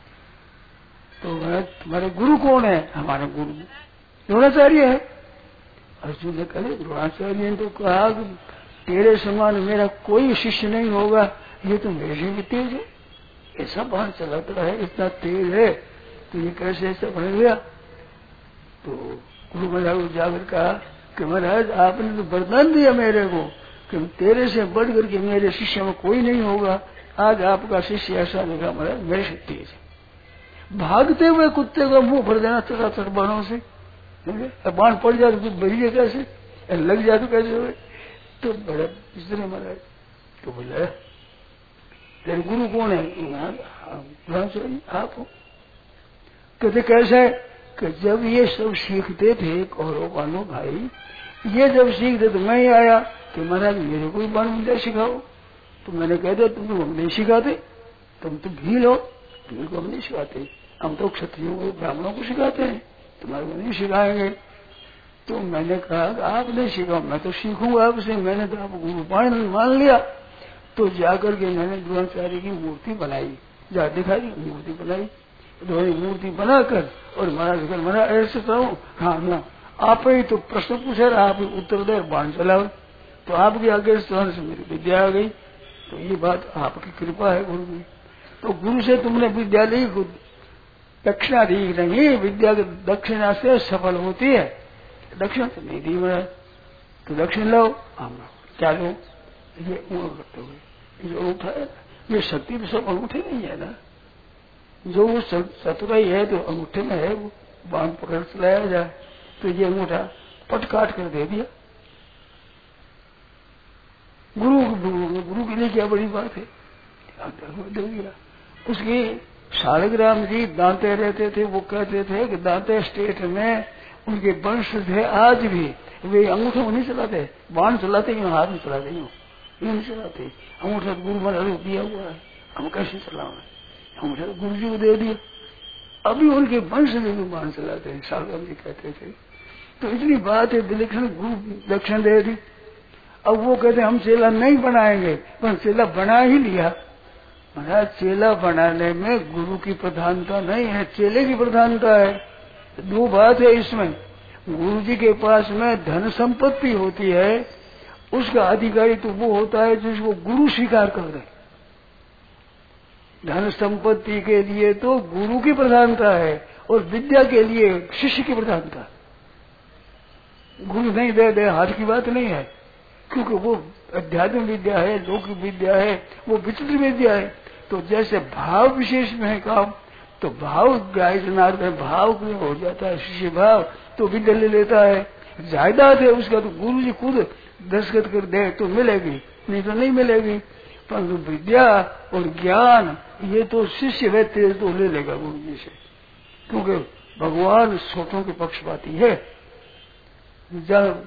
तो तुम्हारे गुरु कौन है? हमारे गुरु द्रोणाचार्य है। अर्जुन ने कहा द्रोणाचार्य ने तो कहा कि तेरे समान मेरा कोई शिष्य नहीं होगा, ये तो मेरे से भी तेज है। ऐसा बाण चलाता है, इतना तेज है, तो ये कैसे ऐसा बन गया? तो गुरु महाराज जाकर कहा कि महाराज आपने तो वरदान दिया मेरे को कि तेरे से बढ़ करके मेरे शिष्य में कोई नहीं होगा। आज आपका शिष्य ऐसा लगा महाराज मेरे से तेज है। भागते हुए कुत्ते का मुंह भर देना चटाचट बाणों से। बाण पड़ जाए तो बरिए कैसे, लग जाए तो कैसे हुए? तो बड़ा इसलिए महाराज तो बोला तेरे गुरु कौन है? आप हो। कहते कैसे? कि जब ये सब सीखते थे कौरव पांडव भाई, ये जब सीखते तो मैं ही आया कि महाराज मेरे को बाण विद्या सिखाओ। तो मैंने कह दिया तुम तो हम नहीं सिखाते, तुम तो भील हो, भील को हम नहीं सिखाते, हम तो क्षत्रियों को ब्राह्मणों को सिखाते हैं, तुम्हारे को नहीं सिखाएंगे। तो मैंने कहा आप नहीं सिखाओ, मैं तो सीखूंगा आपसे। मैंने तो आप गुरु मान लिया। तो जाकर के मैंने द्रोणाचार्य की मूर्ति बनाई, जा दिखाई मूर्ति बनाई, मूर्ति बनाकर और महाराज महाराज ऐसे कहूँ, हाँ ना आप ही तो प्रश्न पूछे, आप उत्तर दे, बाण चलाओ। तो आपकी आगे से मेरी विद्या आ गई। तो ये बात आपकी कृपा है गुरु की। तो गुरु से तुमने विद्या ली, दक्षिणा दी नहीं, विद्या की दक्षिणा से सफल होती है, दक्षिणा तो नहीं दी महाराज। तो दक्षिण लो, हम क्या लो? ये करते हुए जो अंगूठा है, ये शक्ति तो सब अंगूठे नहीं है ना। जो वो चतुराई है तो अंगूठे में है, वो बाण पकड़ चलाया जाए। तो ये अंगूठा पट काट कर दे दिया। गुरु के लिए क्या बड़ी बात है, दे दिया। उसकी शालिग्राम जी दांते रहते थे, वो कहते थे कि दांते स्टेट में उनके वंश थे, आज भी वे अंगूठे नहीं चलाते, बाण चलाते, हाथ में चलाते, यूं नहीं चलाते। अंगूठा गुरु महाराज दिया हुआ है, हम कैसे चलावे? अंगूठा गुरु जी को दे दिया। अभी उनके वंश में भी बाण चलाते हैं, शालिग्राम जी कहते थे। तो इतनी बात है, विलक्षण गुरु दक्षिण दे दी। अब वो कहते हम चेला नहीं बनाएंगे, पर चेला बना ही लिया। महाराज चेला बनाने में गुरु की प्रधानता नहीं है, चेले की प्रधानता है। दो बात है इसमें, गुरु जी के पास में धन संपत्ति होती है, उसका अधिकारी तो वो होता है जिसको गुरु स्वीकार कर दे। धन संपत्ति के लिए तो गुरु की प्रधानता है और विद्या के लिए शिष्य की प्रधानता। गुरु नहीं दे हाथ की बात नहीं है, क्योंकि वो अध्यात्म विद्या है, लौकिक विद्या है, वो विचित्र विद्या है। तो जैसे भाव विशेष में है काम, तो भाव गाय जनार्द में भाव हो जाता है, शिष्य भाव तो विद्या ले लेता है। जायदाद है उसका तो गुरु जी खुद दस्तखत कर दे तो मिलेगी, नहीं तो नहीं मिलेगी। परंतु विद्या और ज्ञान ये तो शिष्य व्यक्ति तो ले लेगा गुरु जी से, क्योंकि भगवान सोचों के पक्षपाती है। जब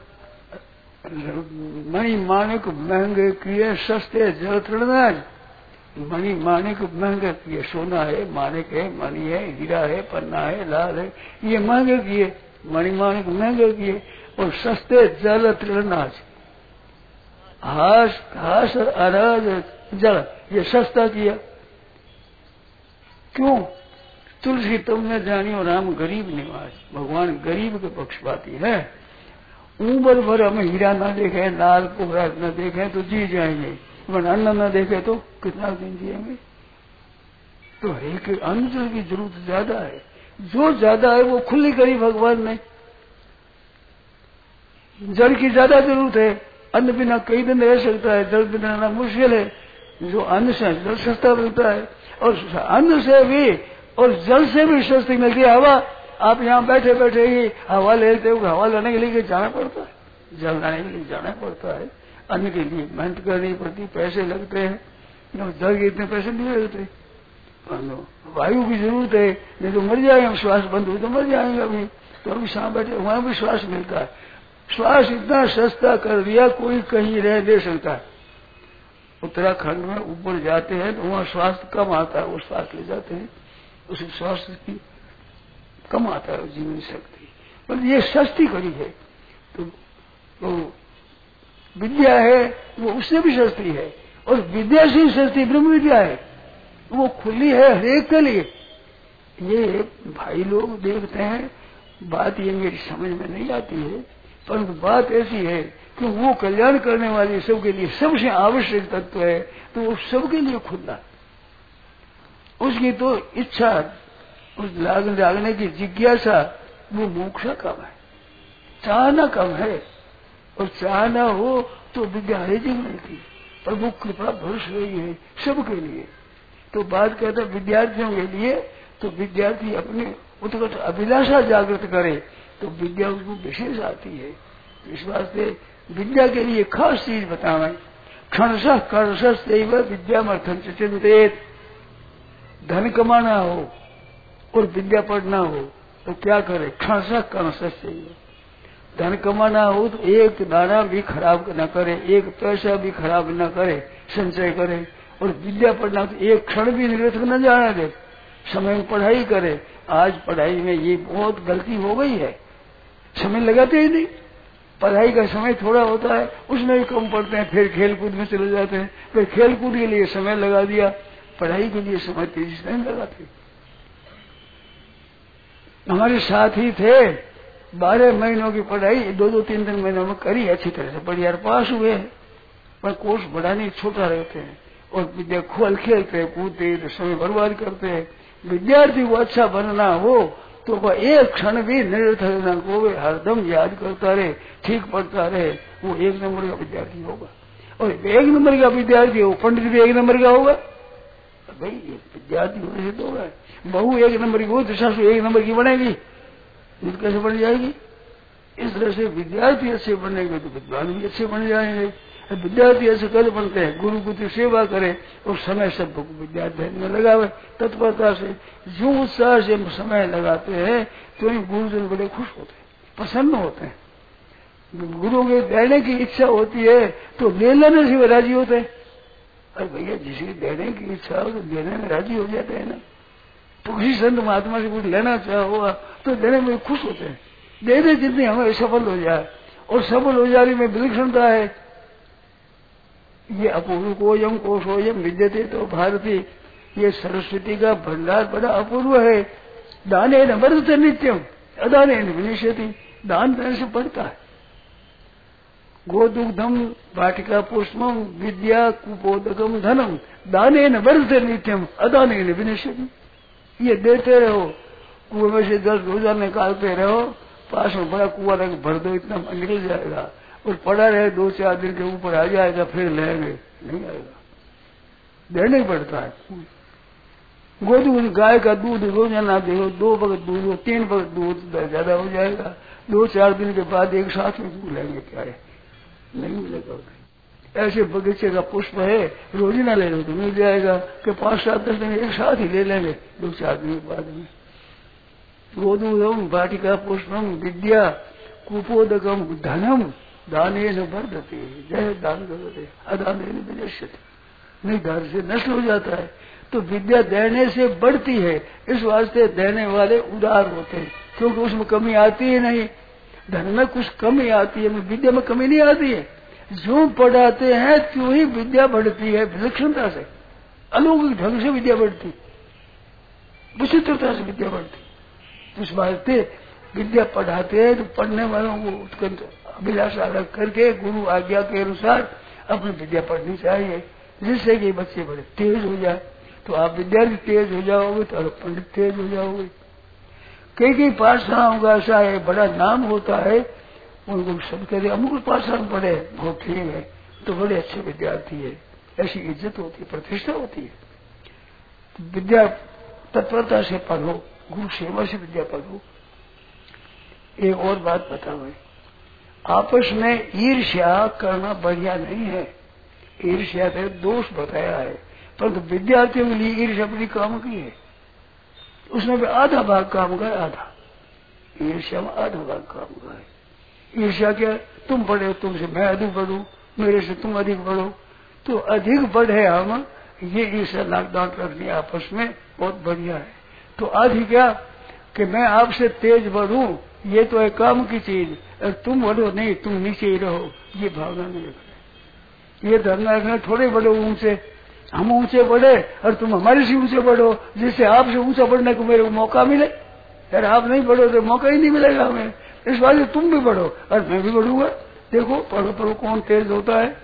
मणि माणिक महंगे किए सस्ते जल तृणनाज, मणि माणिक महंगे किए, सोना है, माणिक है, मणि है, हीरा है, पन्ना है, लाल है, ये महंगे किए, मणि माणिक महंगे किए, और सस्ते जल तृणनाज, घास और अनाज जल ये सस्ता किया। क्यों? तुलसी तुमने जानी और राम गरीब निवास, भगवान गरीब के पक्षपाती है। उम्र भर हमें हीरा न देखे, लाल कोहरा न देखे तो जी जाएंगे, पर अन्न न देखे तो कितना दिन जिएंगे। तो एक अन्न जल की जरूरत ज्यादा है, जो ज्यादा है वो खुली करी भगवान ने। जल की ज्यादा जरूरत है, अन्न बिना कई दिन रह सकता है, जल बिना रहना मुश्किल है। जो अन्न से जल सस्ता मिलता है, और अन्न से भी और जल से भी सस्ती मिलती है हवा। आप यहाँ बैठे बैठे ही हवा लेते हो, हवा लेने के लिए जाना पड़ता है, जल लाने के लिए जाना पड़ता है, अन्न के लिए मेहनत करनी पड़ती, पैसे लगते हैं। जल के इतने पैसे नहीं लगते। वायु की जरूरत है, नहीं तो मर जाएंगे, श्वास बंद हो तो मर जाएंगे। अभी तो अभी शाम बैठे वहां भी श्वास मिलता है। श्वास इतना सस्ता कर दिया कोई कहीं रह दे सकता है। उत्तराखंड में ऊपर जाते हैं तो वहाँ स्वास्थ्य कम आता है, वो श्वास ले जाते हैं, उसे स्वास्थ्य की कम आता है जीवन शक्ति। पर ये सस्ती करी है। तो विद्या है वो उससे भी सस्ती है, और विद्या से सस्ती ब्रह्म विद्या है, वो खुली है हरेक के लिए। ये भाई लोग देखते हैं, बात ये मेरी समझ में नहीं आती है, परंतु बात ऐसी है कि वो कल्याण करने वाली सबके लिए सबसे आवश्यक तत्व है, तो वो सबके लिए खुला। उसकी तो इच्छा, उस लागने की जिज्ञासा वो मोक्ष कम है, चाहना कम है, और चाहना हो तो विद्या हरेक मिलती, पर वो कृपा भरोस रही है सबके लिए। तो बात कहता विद्यार्थियों के लिए, तो विद्यार्थी अपने उत्कट अभिलाषा जागृत करे तो विद्या उसको विशेष आती है। इस वास्ते विद्या के लिए खास चीज बतावे, क्षणशः कर्षश विद्यामर्थम चिंतित। धन कमाना हो और विद्या पढ़ना हो तो क्या करे? क्षणशः कर्षश चाहिए। धन कमाना हो तो एक दाना भी खराब न करे, एक पैसा भी खराब न करे, संचय करे। और विद्या पढ़ना तो एक क्षण भी निरर्थक न जाने दे, समय में पढ़ाई करे। आज पढ़ाई में ये बहुत गलती हो गई है, समय लगाते ही नहीं। पढ़ाई का समय थोड़ा होता है, उसमें भी कम पढ़ते हैं, फिर खेल कूद में चले जाते हैं, फिर खेल कूद के लिए समय लगा दिया, पढ़ाई के लिए समय तेजी से नहीं लगाते। हमारे साथी थे, 12 महीनों की पढ़ाई 2-2, 3-3 महीनों में करी, अच्छी तरह से पढ़ी और पास हुए, पर कोर्स बड़ा नहीं, छोटा रहते हैं और विद्या खोल खेलते कूदते तो समय बर्बाद करते हैं। विद्यार्थी को अच्छा बनना हो तो वह एक क्षण भी निरर्थक न हो, हरदम याद करता रहे, ठीक पढ़ता रहे, वो 1 नंबर का विद्यार्थी होगा। और 1 नंबर का विद्यार्थी हो, पंडित भी 1 नंबर का होगा। भाई ये विद्यार्थी होने से तो होगा। बहू 1 नंबर की हो तो सासू 1 नंबर की बनेगी, कैसे बन जाएगी? इस तरह से विद्यार्थी अच्छे बनेंगे तो विद्वान भी अच्छे बन जाएंगे। विद्यार्थी ऐसे कैसे बनते हैं? गुरु की सेवा करे और समय सबको विद्यार्थी में लगावे तत्परता से। जो उत्साह से समय लगाते हैं तो गुरुजन बड़े खुश होते हैं, प्रसन्न होते हैं। गुरु के देने की इच्छा होती है तो ले लेने से राजी होते हैं। अरे भैया जिसकी देने की इच्छा हो तो देने में राजी हो जाते हैं ना। तो किसी संत महात्मा से कुछ लेना चाहो तो देने में खुश होते हैं, दे दे जितनी हमें सफल हो जाए। और सफल हो जाने में विलक्षणता है। ये अपूर्व कोयम कोशोयम विद्यते तो भारती, ये सरस्वती का भंडार बड़ा अपूर्व है। दाने न वर्धते नित्यम अदाने न विनिश्यति। दान देने से बढ़ता है। गोदुग्धम वाटिका पुष्पम विद्या कुपोदकम धनम दाने न वर्धते नित्यम अदाने न विनश्यति। ये देते रहो, कुएं में से 10 रोजा निकालते रहो, पास में बड़ा कुआ भर दो, इतना निकल जाएगा, और पड़ा रहे 2-4 दिन के ऊपर आ जाएगा, फिर लेंगे नहीं आएगा, देना ही पड़ता है। गोदूध गाय का दूध रोजाना दो, 2 वक्त दूध हो, 3 वक्त दूध ज्यादा हो जाएगा, 2-4 दिन के बाद एक साथ में दूध लेंगे, क्या है नहीं मिलेगा। ऐसे बगीचे का पुष्प है, रोजाना ले लो तो मिल जाएगा, कि 5-7-10 दिन एक साथ ही ले लेंगे 2-4 दिन के बाद में। गोदूधम वाटिका पुष्पम विद्या कुपोदकम धनम दाने न वर्धते, जय दान करते अदाने न विनश्यति, नहीं दान से नष्ट हो जाता है। तो विद्या देने से बढ़ती है, इस वास्ते देने वाले उदार होते हैं, क्योंकि उसमें कमी आती है नहीं। धन में कुछ कमी आती है, विद्या में कमी नहीं आती है। जो पढ़ाते हैं त्यों ही विद्या बढ़ती है, विलक्षणता से, अलौकिक ढंग से विद्या बढ़ती, विचित्रता से विद्या बढ़ती। इस वास्ते विद्या पढ़ाते हैं तो पढ़ने वालों को उत्कंठ अभिलाषा रख करके गुरु आज्ञा के अनुसार अपनी विद्या पढ़नी चाहिए, जिससे कि बच्चे बड़े तेज हो जाए। तो आप विद्यार्थी तेज हो जाओगे तो पंडित तेज हो जाओगे। कई पाठशालाओं का ऐसा है, बड़ा नाम होता है, उनको सब कहते अमुक पाठशाला पढ़े, वो ठीक है, तो बड़े अच्छे विद्यार्थी है, ऐसी इज्जत होती है, प्रतिष्ठा होती है। तो विद्या तत्परता से पढ़ो, गुरु सेवा से विद्या पढ़ो। एक और बात बताओ, आपस में ईर्ष्या करना बढ़िया नहीं है। ईर्ष्या से दोष बताया है, परंतु विद्यार्थियों के लिए ईर्ष्या बड़ी काम की है। उसमें भी आधा भाग काम का है, आधा ईर्ष्या में आधा भाग काम का है। ईर्ष्या क्या, तुम पढ़े तुमसे मैं अधिक पढ़ूं, मेरे से तुम अधिक पढ़ो, तो अधिक बढ़े हम, ये ईर्ष्या डांट रखनी आपस में बहुत बढ़िया है। तो आधी क्या कि मैं आपसे तेज बढ़ूं, ये तो है काम की चीज, तुम बढ़ो नहीं, तुम नीचे ही रहो, ये भावना नहीं रखना। ये धरना रखना, थोड़े बढ़ो ऊंचे, हम ऊंचे बढ़े और तुम हमारे से ऊंचे बढ़ो, जिससे आपसे ऊंचा बढ़ने को मेरे को मौका मिले। यार आप नहीं बढ़ो तो मौका ही नहीं मिलेगा हमें, इस बात तुम भी बढ़ो और मैं भी बढ़ूंगा। देखो पढ़ो पढ़ो कौन तेज होता है।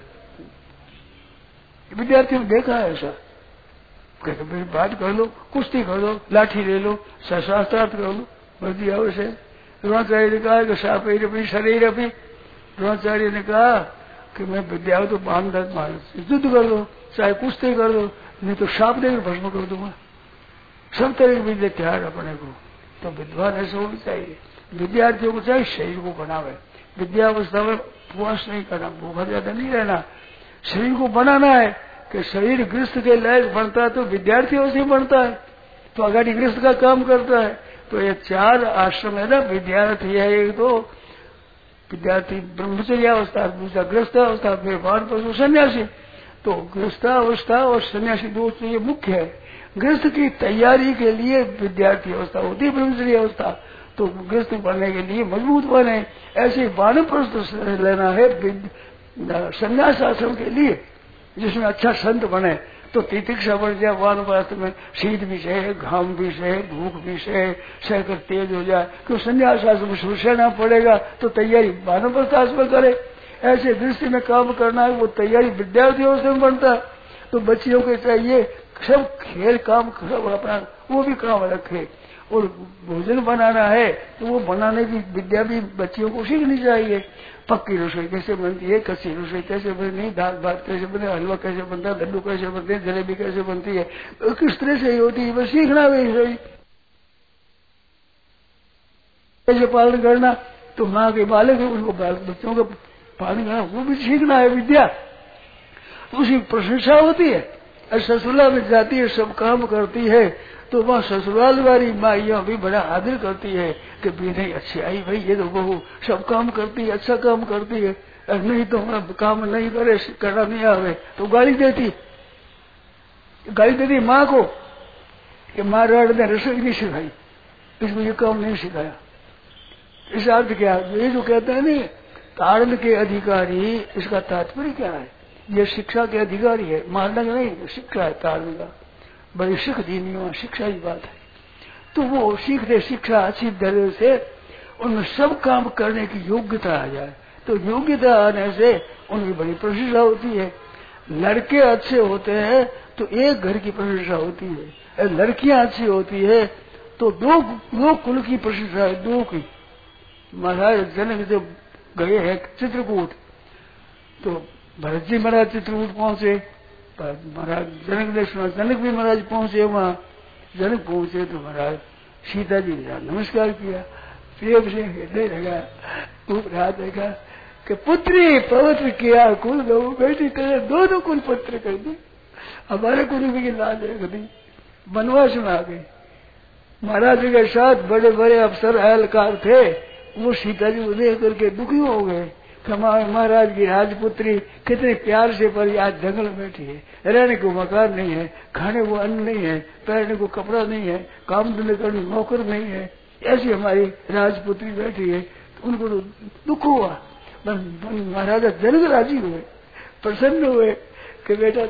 विद्यार्थियों ने देखा है ऐसा, कहते बात कर लो, कुश्ती कर लो, लाठी ले लो, शास्त्रार्थ कर लो, बल्कि अवश्य। द्रोणाचार्य ने कहा कि शापैर अपनी शरीर अपनी, द्रोणाचार्य ने कहा कि मैं विद्या तो युद्ध कर दो, चाहे कुश्ती कर दो, नहीं तो शाप देकर भस्म कर दूंगा। सब तरह की विद्या तैयार अपने को। तो विद्वान ऐसे होनी चाहिए। विद्यार्थियों को चाहिए शरीर को बनावे, विद्यावस्था में उपवास नहीं करना, भूखा ज्यादा नहीं रहना, शरीर को बनाना है। कि शरीर गृहस्थ के लायक बनता है तो विद्यार्थियों से बनता है, तो अगाड़ी गृहस्थ का काम करता है। तो ये 4 आश्रम है ना, विद्यार्थी है, एक तो विद्यार्थी ब्रह्मचर्यावस्था, दूसरा गृहस्थावस्था, फिर वानप्रस्थ सन्यासी। तो गृहस्थावस्था और सन्यासी दो ये मुख्य है। गृहस्थ की तैयारी के लिए विद्यार्थी अवस्था होती है, ब्रह्मचर्य अवस्था। तो गृहस्थ बनने के लिए मजबूत बने, ऐसे वानप्रस्थ लेना है सन्यास आश्रम के लिए, जिसमें अच्छा संत बने। तो तितिक्षा बढ़ जाए वानप्रस्थ में, शीत भी सहे, घाम भी सहे, भूख भी सहे, सहकर तेज हो जाए। क्यों सन्यास आश्रम में सहना पड़ेगा, तो तैयारी वानप्रस्थ आश्रम करे। ऐसे दृष्टि में काम करना है, वो तैयारी विद्यार्थी अवस्था में बनता है। तो बच्चियों को चाहिए सब खेल काम सब अपना वो भी काम रखे, और भोजन बनाना है तो वो बनाने की विद्या भी बच्चियों को सीखनी चाहिए। पक्की रसोई कैसे बनती है, कच्ची रसोई कैसे बनती है, दाल भात कैसे बनते, हलवा कैसे बनता है, लड्डू कैसे बनते हैं, जलेबी कैसे बनती है, तो किस तरह से होती है, बस सीखना भी रसोई कैसे पालन करना। तो माँ के बालक है, उनको बच्चों का पालन करना वो भी सीखना है विद्या। तो उसकी प्रशंसा होती है। और ससुराल में जाती है, सब काम करती है, तो वह ससुराल वाली माइयां भी बड़ा आदर करती है कि भी नहीं अच्छी आई भाई, ये तो बहू सब काम करती है, अच्छा काम करती है। और नहीं तो काम नहीं करे, करना नहीं आवे तो गाली देती माँ को कि माँ राड ने रसोई नहीं सिखाई, इसमें ये काम नहीं सिखाया। इस अर्थ क्या, ये जो कहते हैं नहीं तारण के अधिकारी, इसका तात्पर्य क्या है, ये शिक्षा के अधिकारी है, मारना नहीं, शिक्षा है तारण का। बड़ी सीख दीनी शिक्षा की बात है। तो वो सीखते शिक्षा अच्छी तरह से उनमें सब काम करने की योग्यता आ जाए, तो योग्यता आने से उनकी बड़ी प्रशंसा होती है। लड़के अच्छे होते हैं तो एक घर की प्रशंसा होती है, लड़कियां अच्छी होती है तो दो कुल की प्रशंसा है, दो की। महाराज जनक जब गए हैं चित्रकूट, तो भरत जी महाराज चित्रकूट पहुंचे, महाराज जनक ने सुना, जनक भी महाराज पहुंचे वहां। जनक पहुंचे तो महाराज सीता जी ने नमस्कार किया, प्रेम से हृदय लगा, खूब रात देखा कि पुत्री पवित्र किया कुल दो, बेटी तेरे दोनों कुल पवित्र कर दी, हमारे कुल की लाज है कभी। वनवास में आ गए, महाराज जी के साथ बड़े बड़े अफसर अहलकार थे, वो सीता जी को देख करके दुखी हो गए कि हमारे महाराज की राजपुत्री कितने प्यार से पर आज जंगल में बैठी है, रहने को मकान नहीं है, खाने को अन्न नहीं है, पहनने को कपड़ा नहीं है, काम धंधे करने नौकर नहीं है, ऐसी हमारी राजपुत्री बैठी है। तो उनको तो दुख हुआ। महाराजा जनक राजी हुए, प्रसन्न हुए कि बेटा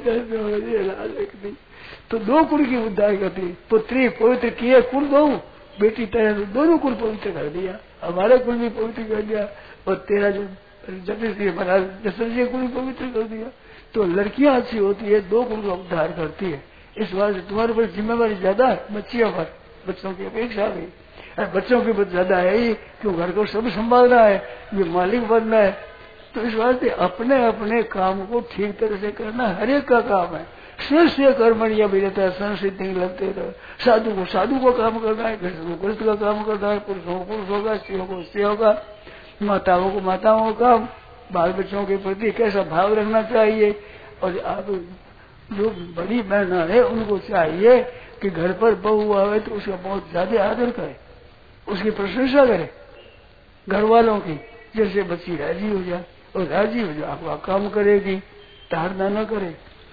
तेरे तो दो कुल की उद्धार करती, पुत्री पवित्र किए कुल दो, बेटी तेरे दोनों कुल पवित्र कर दिया, हमारा कुल भी पवित्र कर दिया और तेरा जो महाराज जसर जी कुल पवित्र कर दिया। तो लड़कियां अच्छी होती है, दो कुल का उद्धार करती है। इस बात से तुम्हारे पर जिम्मेवारी ज्यादा है, बच्चियों पर, बच्चों की अपेक्षा भी बच्चों की बहुत ज्यादा है ही, क्यों घर को सब संभालना है, ये मालिक बनना है। तो इस बात से अपने अपने काम को ठीक तरह से करना हर एक का काम है। श्रेष्ठ कर्मणिया भी रहता है, संस्कृत नहीं लगते रहे। साधु को साधु का काम करना है, गृहस्थ को गृहस्थ का काम करना है, पुरुषों को पुरुषों का, स्त्रियों को स्त्रियों का, माताओं को माताओं का काम, बाल बच्चों के प्रति कैसा भाव रखना चाहिए। और आप जो बड़ी बहना है उनको चाहिए कि घर पर बहू आवे तो उसका बहुत ज्यादा आदर करे, उसकी प्रशंसा करे घर वालों की, जैसे बच्ची राजी हो जाए और राजी हो जाए आपका काम करेगी, ताड़ना न करे,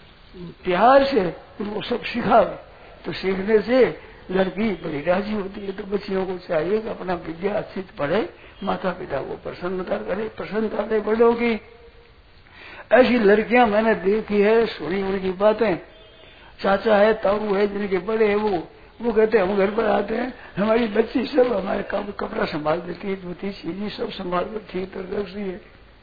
प्यार से उनको सब सिखावे। तो सीखने से लड़की बड़ी राजी होती है। तो बच्चियों को चाहिए कि अपना विद्या अच्छी पढ़े, माता पिता को प्रसन्नता करे, प्रसन्नता दे बड़ों की। ऐसी लड़कियां मैंने देखी है, सुनी उनकी बातें। चाचा है, ताऊ है, जिनके बड़े है, वो कहते हैं हम घर पर आते हैं, हमारी बच्ची सब हमारे कपड़ा संभाल देती है, धोती चीजी सब संभाल देती है, तो रखती है।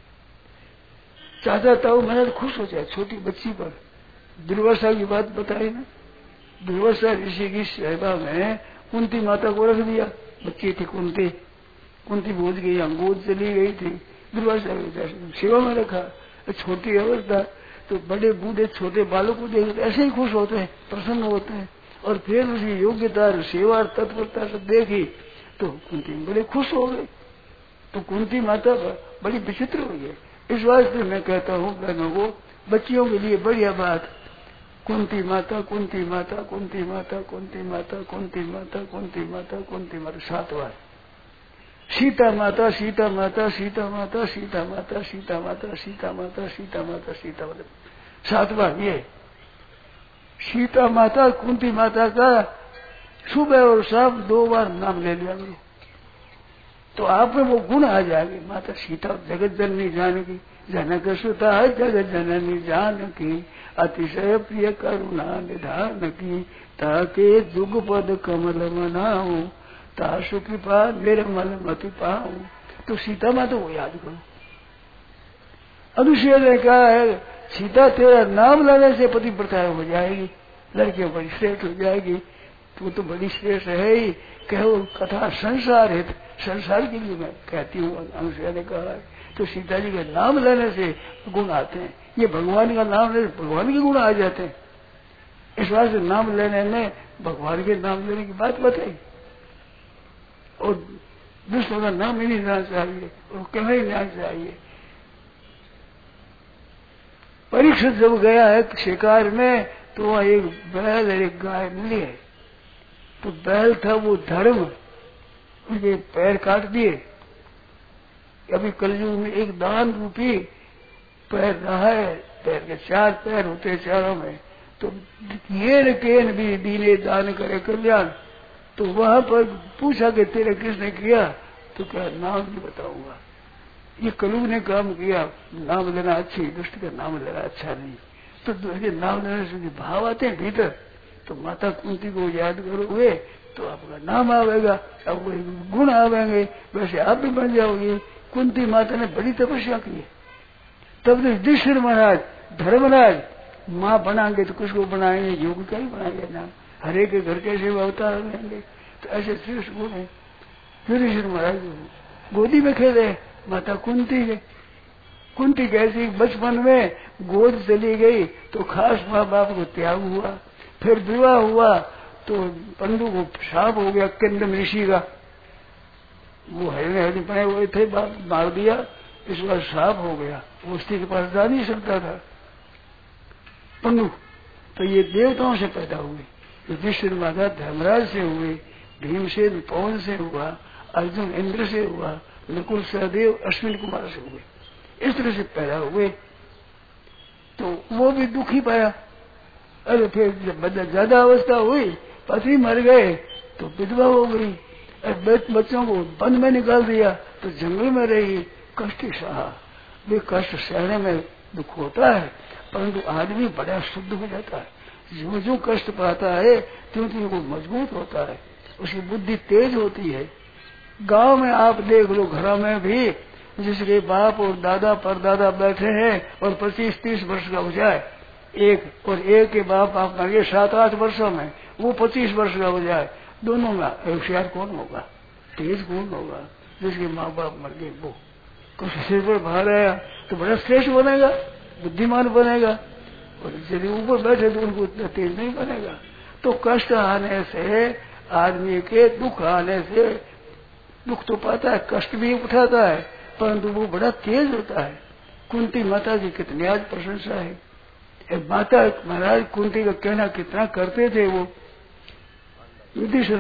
चाचा ताऊ मैंने खुश हो जाए छोटी बच्ची पर। दुर्वासा की बात बताई ना, दुर्वासा ऋषि की सेवा में कुंती माता को रख दिया, बच्ची थी कुंती, कुंती भूज गई, अंगूर चली गई थी, दुर्वासा सेवा में रखा। छोटी अवस्था तो बड़े बूढ़े छोटे बालों को देख ऐसे ही खुश होते हैं, प्रसन्न होते हैं। और फिर उसकी योग्यता सेवा तत्परता सब देखी तो कुंती बड़े खुश हो गए। तो कुंती माता बड़ी विचित्र हुई है। इस वास्ते मैं कहता हूँ बहनों को, बच्चियों के लिए बढ़िया बात, कुंती माता कुंती माता कुंती माता कुंती माता कुंती माता कुंती माता कुंती माता 7 बार, सीता माता सीता माता सीता माता सीता माता सीता माता सीता माता सीता माता सीता माता 7 बार। ये सीता माता कुंती माता का सुबह और शाम 2 बार नाम ले लिया करो तो आप में वो गुण आ जाएंगे। माता सीता जगत जननी जानकी, जनक सुता जगत जननी जानकी, अतिशय प्रिय करुणा निधान की, ताके जुगपद कमल मनाऊं, तासु कृपा निर्मल मति पाऊं। तो सीता माता को याद करो। अनुसूया ने कहा है सीता तेरा नाम लेने से पति प्रथा हो जाएगी, लड़कियों बड़ी श्रेष्ठ हो जाएगी। तो बड़ी श्रेष्ठ है ही, कहो कथा संसार है, संसार के लिए मैं कहती हूँ। अनुसूया ने कहा है तो सीता जी का नाम लेने से गुण आते हैं। ये भगवान का नाम लेने भगवान के गुण आ जाते हैं। इस बात से नाम लेने में भगवान के नाम लेने की बात बताई। और दूसरों का नाम ही नहीं लेना चाहिए और कहना ही लेना चाहिए। परीक्षित जब गया है शिकार में तो वहां एक बैल और एक गाय मिली है। तो बैल था वो धर्म, उनके पैर काट दिए। अभी कलयुग में एक दान रूपी पैर रहा है, पैर के 4 पैर होते हैं चारों में। तो ये केन भी दीने दान करे कल्याण। तो वहां पर पूछा कि तेरे किसने किया, तो क्या नाम नहीं बताऊंगा। ये कलयुग ने काम किया, नाम लेना अच्छी, दुष्ट का नाम लेना अच्छा नहीं। तो नाम लेने से भाव आते हैं भीतर, तो माता कुंती को याद करोगे तो आपका नाम आवेगा, आपको गुण आवेंगे, वैसे आप भी बन जाओगे। कुंती माता ने बड़ी तपस्या की है। तब तो युधिष्ठिर महाराज धर्मराज माँ बनाएंगे तो किसको बनाएंगे, योग का ही बनाएंगे ना, हरे के घर कैसे अवतार लेंगे। तो ऐसे श्रेष्ठ गुण है। युधिष्ठिर महाराज गोदी में खेले माता कुंती के। कुंती कैसी बचपन में गोद चली गई तो खास माँ बाप को त्याग हुआ, फिर विवाह हुआ तो पंडु को श्राप हो गया किंदम ऋषि का, वो हरिण बने हुए थे, बाप मार दिया, इस बार श्राप हो गया, वो स्त्री के पास जा नहीं सकता था पंडु। तो ये देवताओं से पैदा हुए, युधिष्ठिर माता धर्मराज से हुए, भीमसेन पवन से हुआ, अर्जुन इंद्र से हुआ, नकुल सहदेव अश्विन कुमार से हुए, इस तरह से पैदा हुए। तो वो भी दुखी पाया। अरे फिर जब ज्यादा अवस्था हुई, पति मर गए तो विधवा हो गई, बच्चों को वन में निकाल दिया तो जंगल में रही, कष्ट सहा। वे कष्ट सहने में दुख होता है, परंतु आदमी बड़ा शुद्ध हो जाता है। जो जो कष्ट पाता है त्यों त्यों वो मजबूत होता है, उसकी बुद्धि तेज होती है। गांव में आप देख लो, घरों में भी जिसके बाप और दादा परदादा बैठे हैं और 25-30 वर्ष का हो जाए, एक और एक के बाप आप मांगे 7-8 वर्षों में, वो 25 वर्ष का हो जाए, दोनों में होशियार कौन होगा, तेज कौन होगा? जिसके माँ बाप मर गए वो कुछ सिर पर भार आया तो बड़ा श्रेष्ठ बनेगा, बुद्धिमान बनेगा, और यदि ऊपर बैठे तो उनको उतना तेज नहीं बनेगा। तो कष्ट आने से आदमी के, दुख आने से, दुख तो पाता है, कष्ट भी उठाता है, परंतु वो बड़ा तेज होता है। कुंती माता की कितनी आज प्रशंसा है। माता महाराज कुंती का कहना कितना करते थे वो। युधिष्ठिर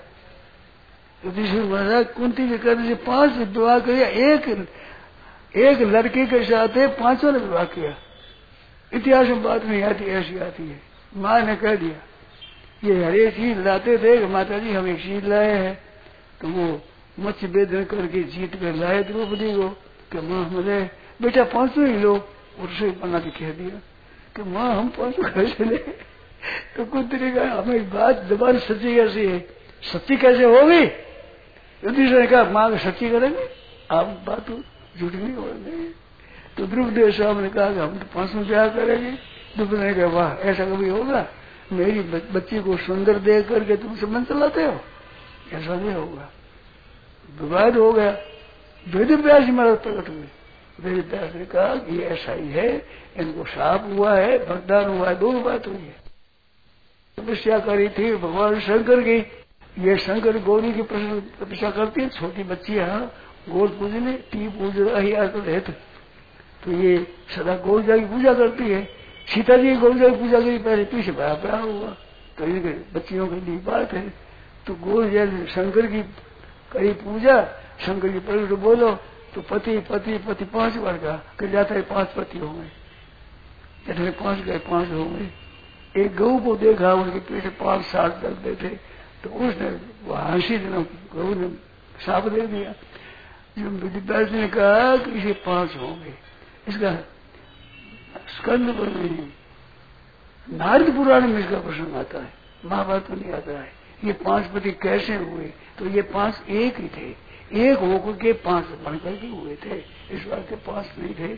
महाराज कुंती के कहने से 5 विवाह किया, एक लड़के के साथ 5 ने विवाह किया। इतिहास में बात नहीं आती, ऐसी आती है। माँ ने कह दिया, ये हर एक चीज लाते थे कि माता जी हम एक चीज लाए हैं, तो वो मत्स्य वेदन करके जीत कर लाए द्रौपदी को कि माँ हमारे बेटा 5 ही लो, और उसे बना के कह दिया कि माँ हम 5 कैसे ले। तो कुछ तरीका हमें बात जबान सच्ची कैसी है, सच्ची कैसे होगी? युधिष्ठिर ने कहा माँ सच्ची करेंगे, आप बात झूठ नहीं बोलेंगे। तो द्रौपदी साहब ने कहा कि हम तो 5 ब्याह करेंगे। द्रौपदी ने कहा वाह, ऐसा कभी होगा? मेरी बच्ची को सुंदर देख करके तुम संबंध चलाते हो, ऐसा नहीं होगा। विवाद हो गया। वेद व्यास महाराज प्रकट हुए। वेद व्यास ने कहा कि ऐसा ही है, इनको शाप हुआ है, वरदान हुआ है, 2 बात हुई है। तपस्या करी थी भगवान शंकर की, ये शंकर गौरी की तपस्या करती है, छोटी बच्ची है गौर पूजने टी पूज रही रहते, तो ये सदा गौरजा की पूजा करती है। सीता जी गौरजा की पूजा करी, पहले पीछे बड़ा हुआ, तो इनके बच्चियों के लिए बात है। तो गौरजा शंकर की करी पूजा, शंकर जी प्रकट बोलो तो पति पति पति 5 बार का कर जाता है, 5 पति हो गए, जितने 5 गए 5 हो गए। एक गऊ को देखा, उनके पेट 5 साल चलते थे, तो उसने हंसी गऊ ने साप दे दिया। जो विद्यार्थी ने कहा कि इसे 5 होंगे, इसका स्कंद पर नहीं, नारद पुराण में इसका प्रसंग आता है, महाभारत में नहीं आता है। ये 5 पति कैसे हुए? तो ये 5 एक ही थे, एक होकर के 5 बनकर के हुए थे, इस बात के 5 नहीं थे।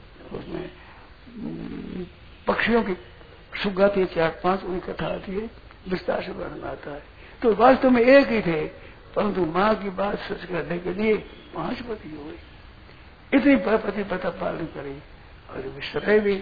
उसमें पक्षियों की सुगाती 4-5 उनकी कथा आती है, विस्तार से वर्णन आता है। तो वास्तव में एक ही थे, परंतु माँ की बात सच करने के लिए 5 पति हुए। इतनी पति पता पालन करी और विश्रय भी।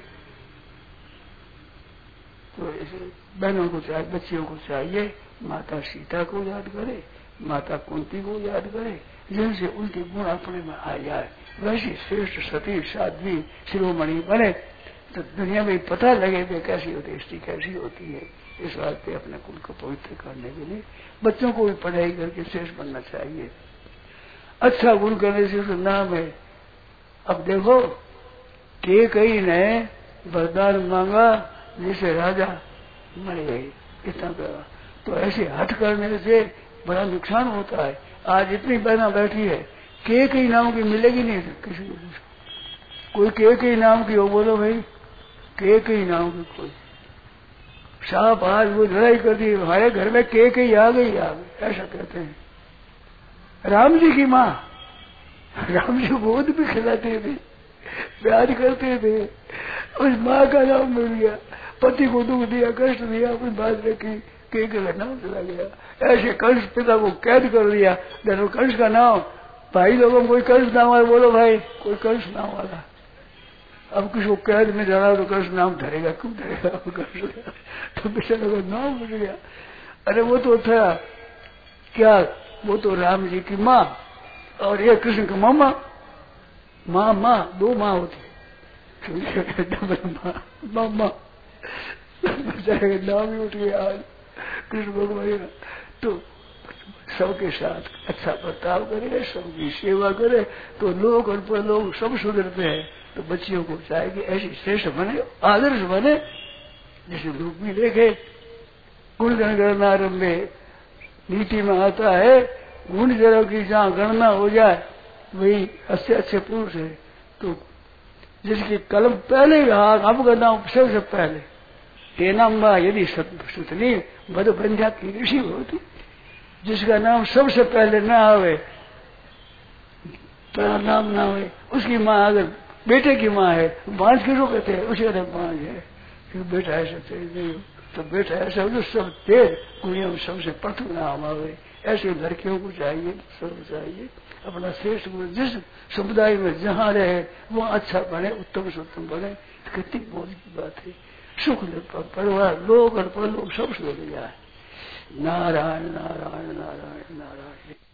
तो इसे बहनों को चाहिए, बच्चियों को चाहिए माता सीता को याद करे, माता कुंती को याद करे, जिनसे उनके गुण अपने में आ जाए, वैसी श्रेष्ठ सती साध्वी शिरोमणि बने, तो दुनिया में पता लगे कि कैसी होती है, स्त्री कैसी होती है। इस बात पे अपने कुल को पवित्र करने के लिए बच्चों को भी पढ़ाई करके श्रेष्ठ बनना चाहिए। अच्छा गुण करने से उसका नाम है। अब देखो के कई ने वरदान मांगा जिसे राजा मर गई, इतना करा। तो ऐसे हट करने से बड़ा नुकसान होता है। आज इतनी बहना बैठी है, के कई नाम की मिलेगी नहीं किसी को, कोई के कई नाम की हो, बोलो भाई के कई नाम की कोई सांप आज वो लड़ाई कर दी, हमारे घर में के ही आ गई, ऐसा कहते हैं। राम जी की माँ, राम जी गोद भी खिलाते थे, प्यार करते थे। उस माँ का नाम मिल गया, पति को दुख दिया, कष्ट दिया, अपनी बात रखी, के का नाम चला गया। ऐसे कंस पिता को कैद कर दिया। देखो कंस का नाम, भाई लोगों में कोई कंस नाम वाला बोलो भाई, कोई कंस नाम वाला। अब किसी को कैद में जाना तो कंस नाम धरेगा, क्यों धरेगा? तो बेचारे का नाम मिल गया। अरे वो तो था क्या, वो तो राम जी की माँ और ये कृष्ण का मामा। माँ दो माँ होती, मामा बेचारे का नाम ही उठ गया आज कृष्ण भगवान। तो सबके साथ अच्छा बर्ताव करे, सबकी सेवा करे, तो लोग और लोग सब सुधरते हैं। तो बच्चियों को चाहिए कि ऐसी श्रेष्ठ बने, आदर्श बने, जिसे लोग भी देखे। गुणगण गणना आरंभे, नीति में आता है गुण जरा की जहाँ गणना हो जाए वही अच्छे अच्छे पुरुष है। तो जिसकी कलम पहले आपका नाम सबसे पहले तेनाम्बा यदि सुतनी बद बंध्या की ऋषि होती, जिसका नाम सबसे पहले न आवे, तो नाम ना आवे, उसकी माँ अगर बेटे की माँ है, बांझ किसको कहते हैं? उसी का बांझ है, बेटा ऐसा नहीं, तो बेटा ऐसा हो सब तेज दुनिया में सबसे प्रथम नाम आवे। ऐसे लड़कियों को चाहिए, सब चाहिए अपना श्रेष्ठ गुरु जिस समुदाय में जहाँ रहे वो अच्छा बने, उत्तम से उत्तम बने। कितनी मौज की बात है। सुख परिवार लोग और परलोक सब सुख जाए। नारायण नारायण नारायण नारायण।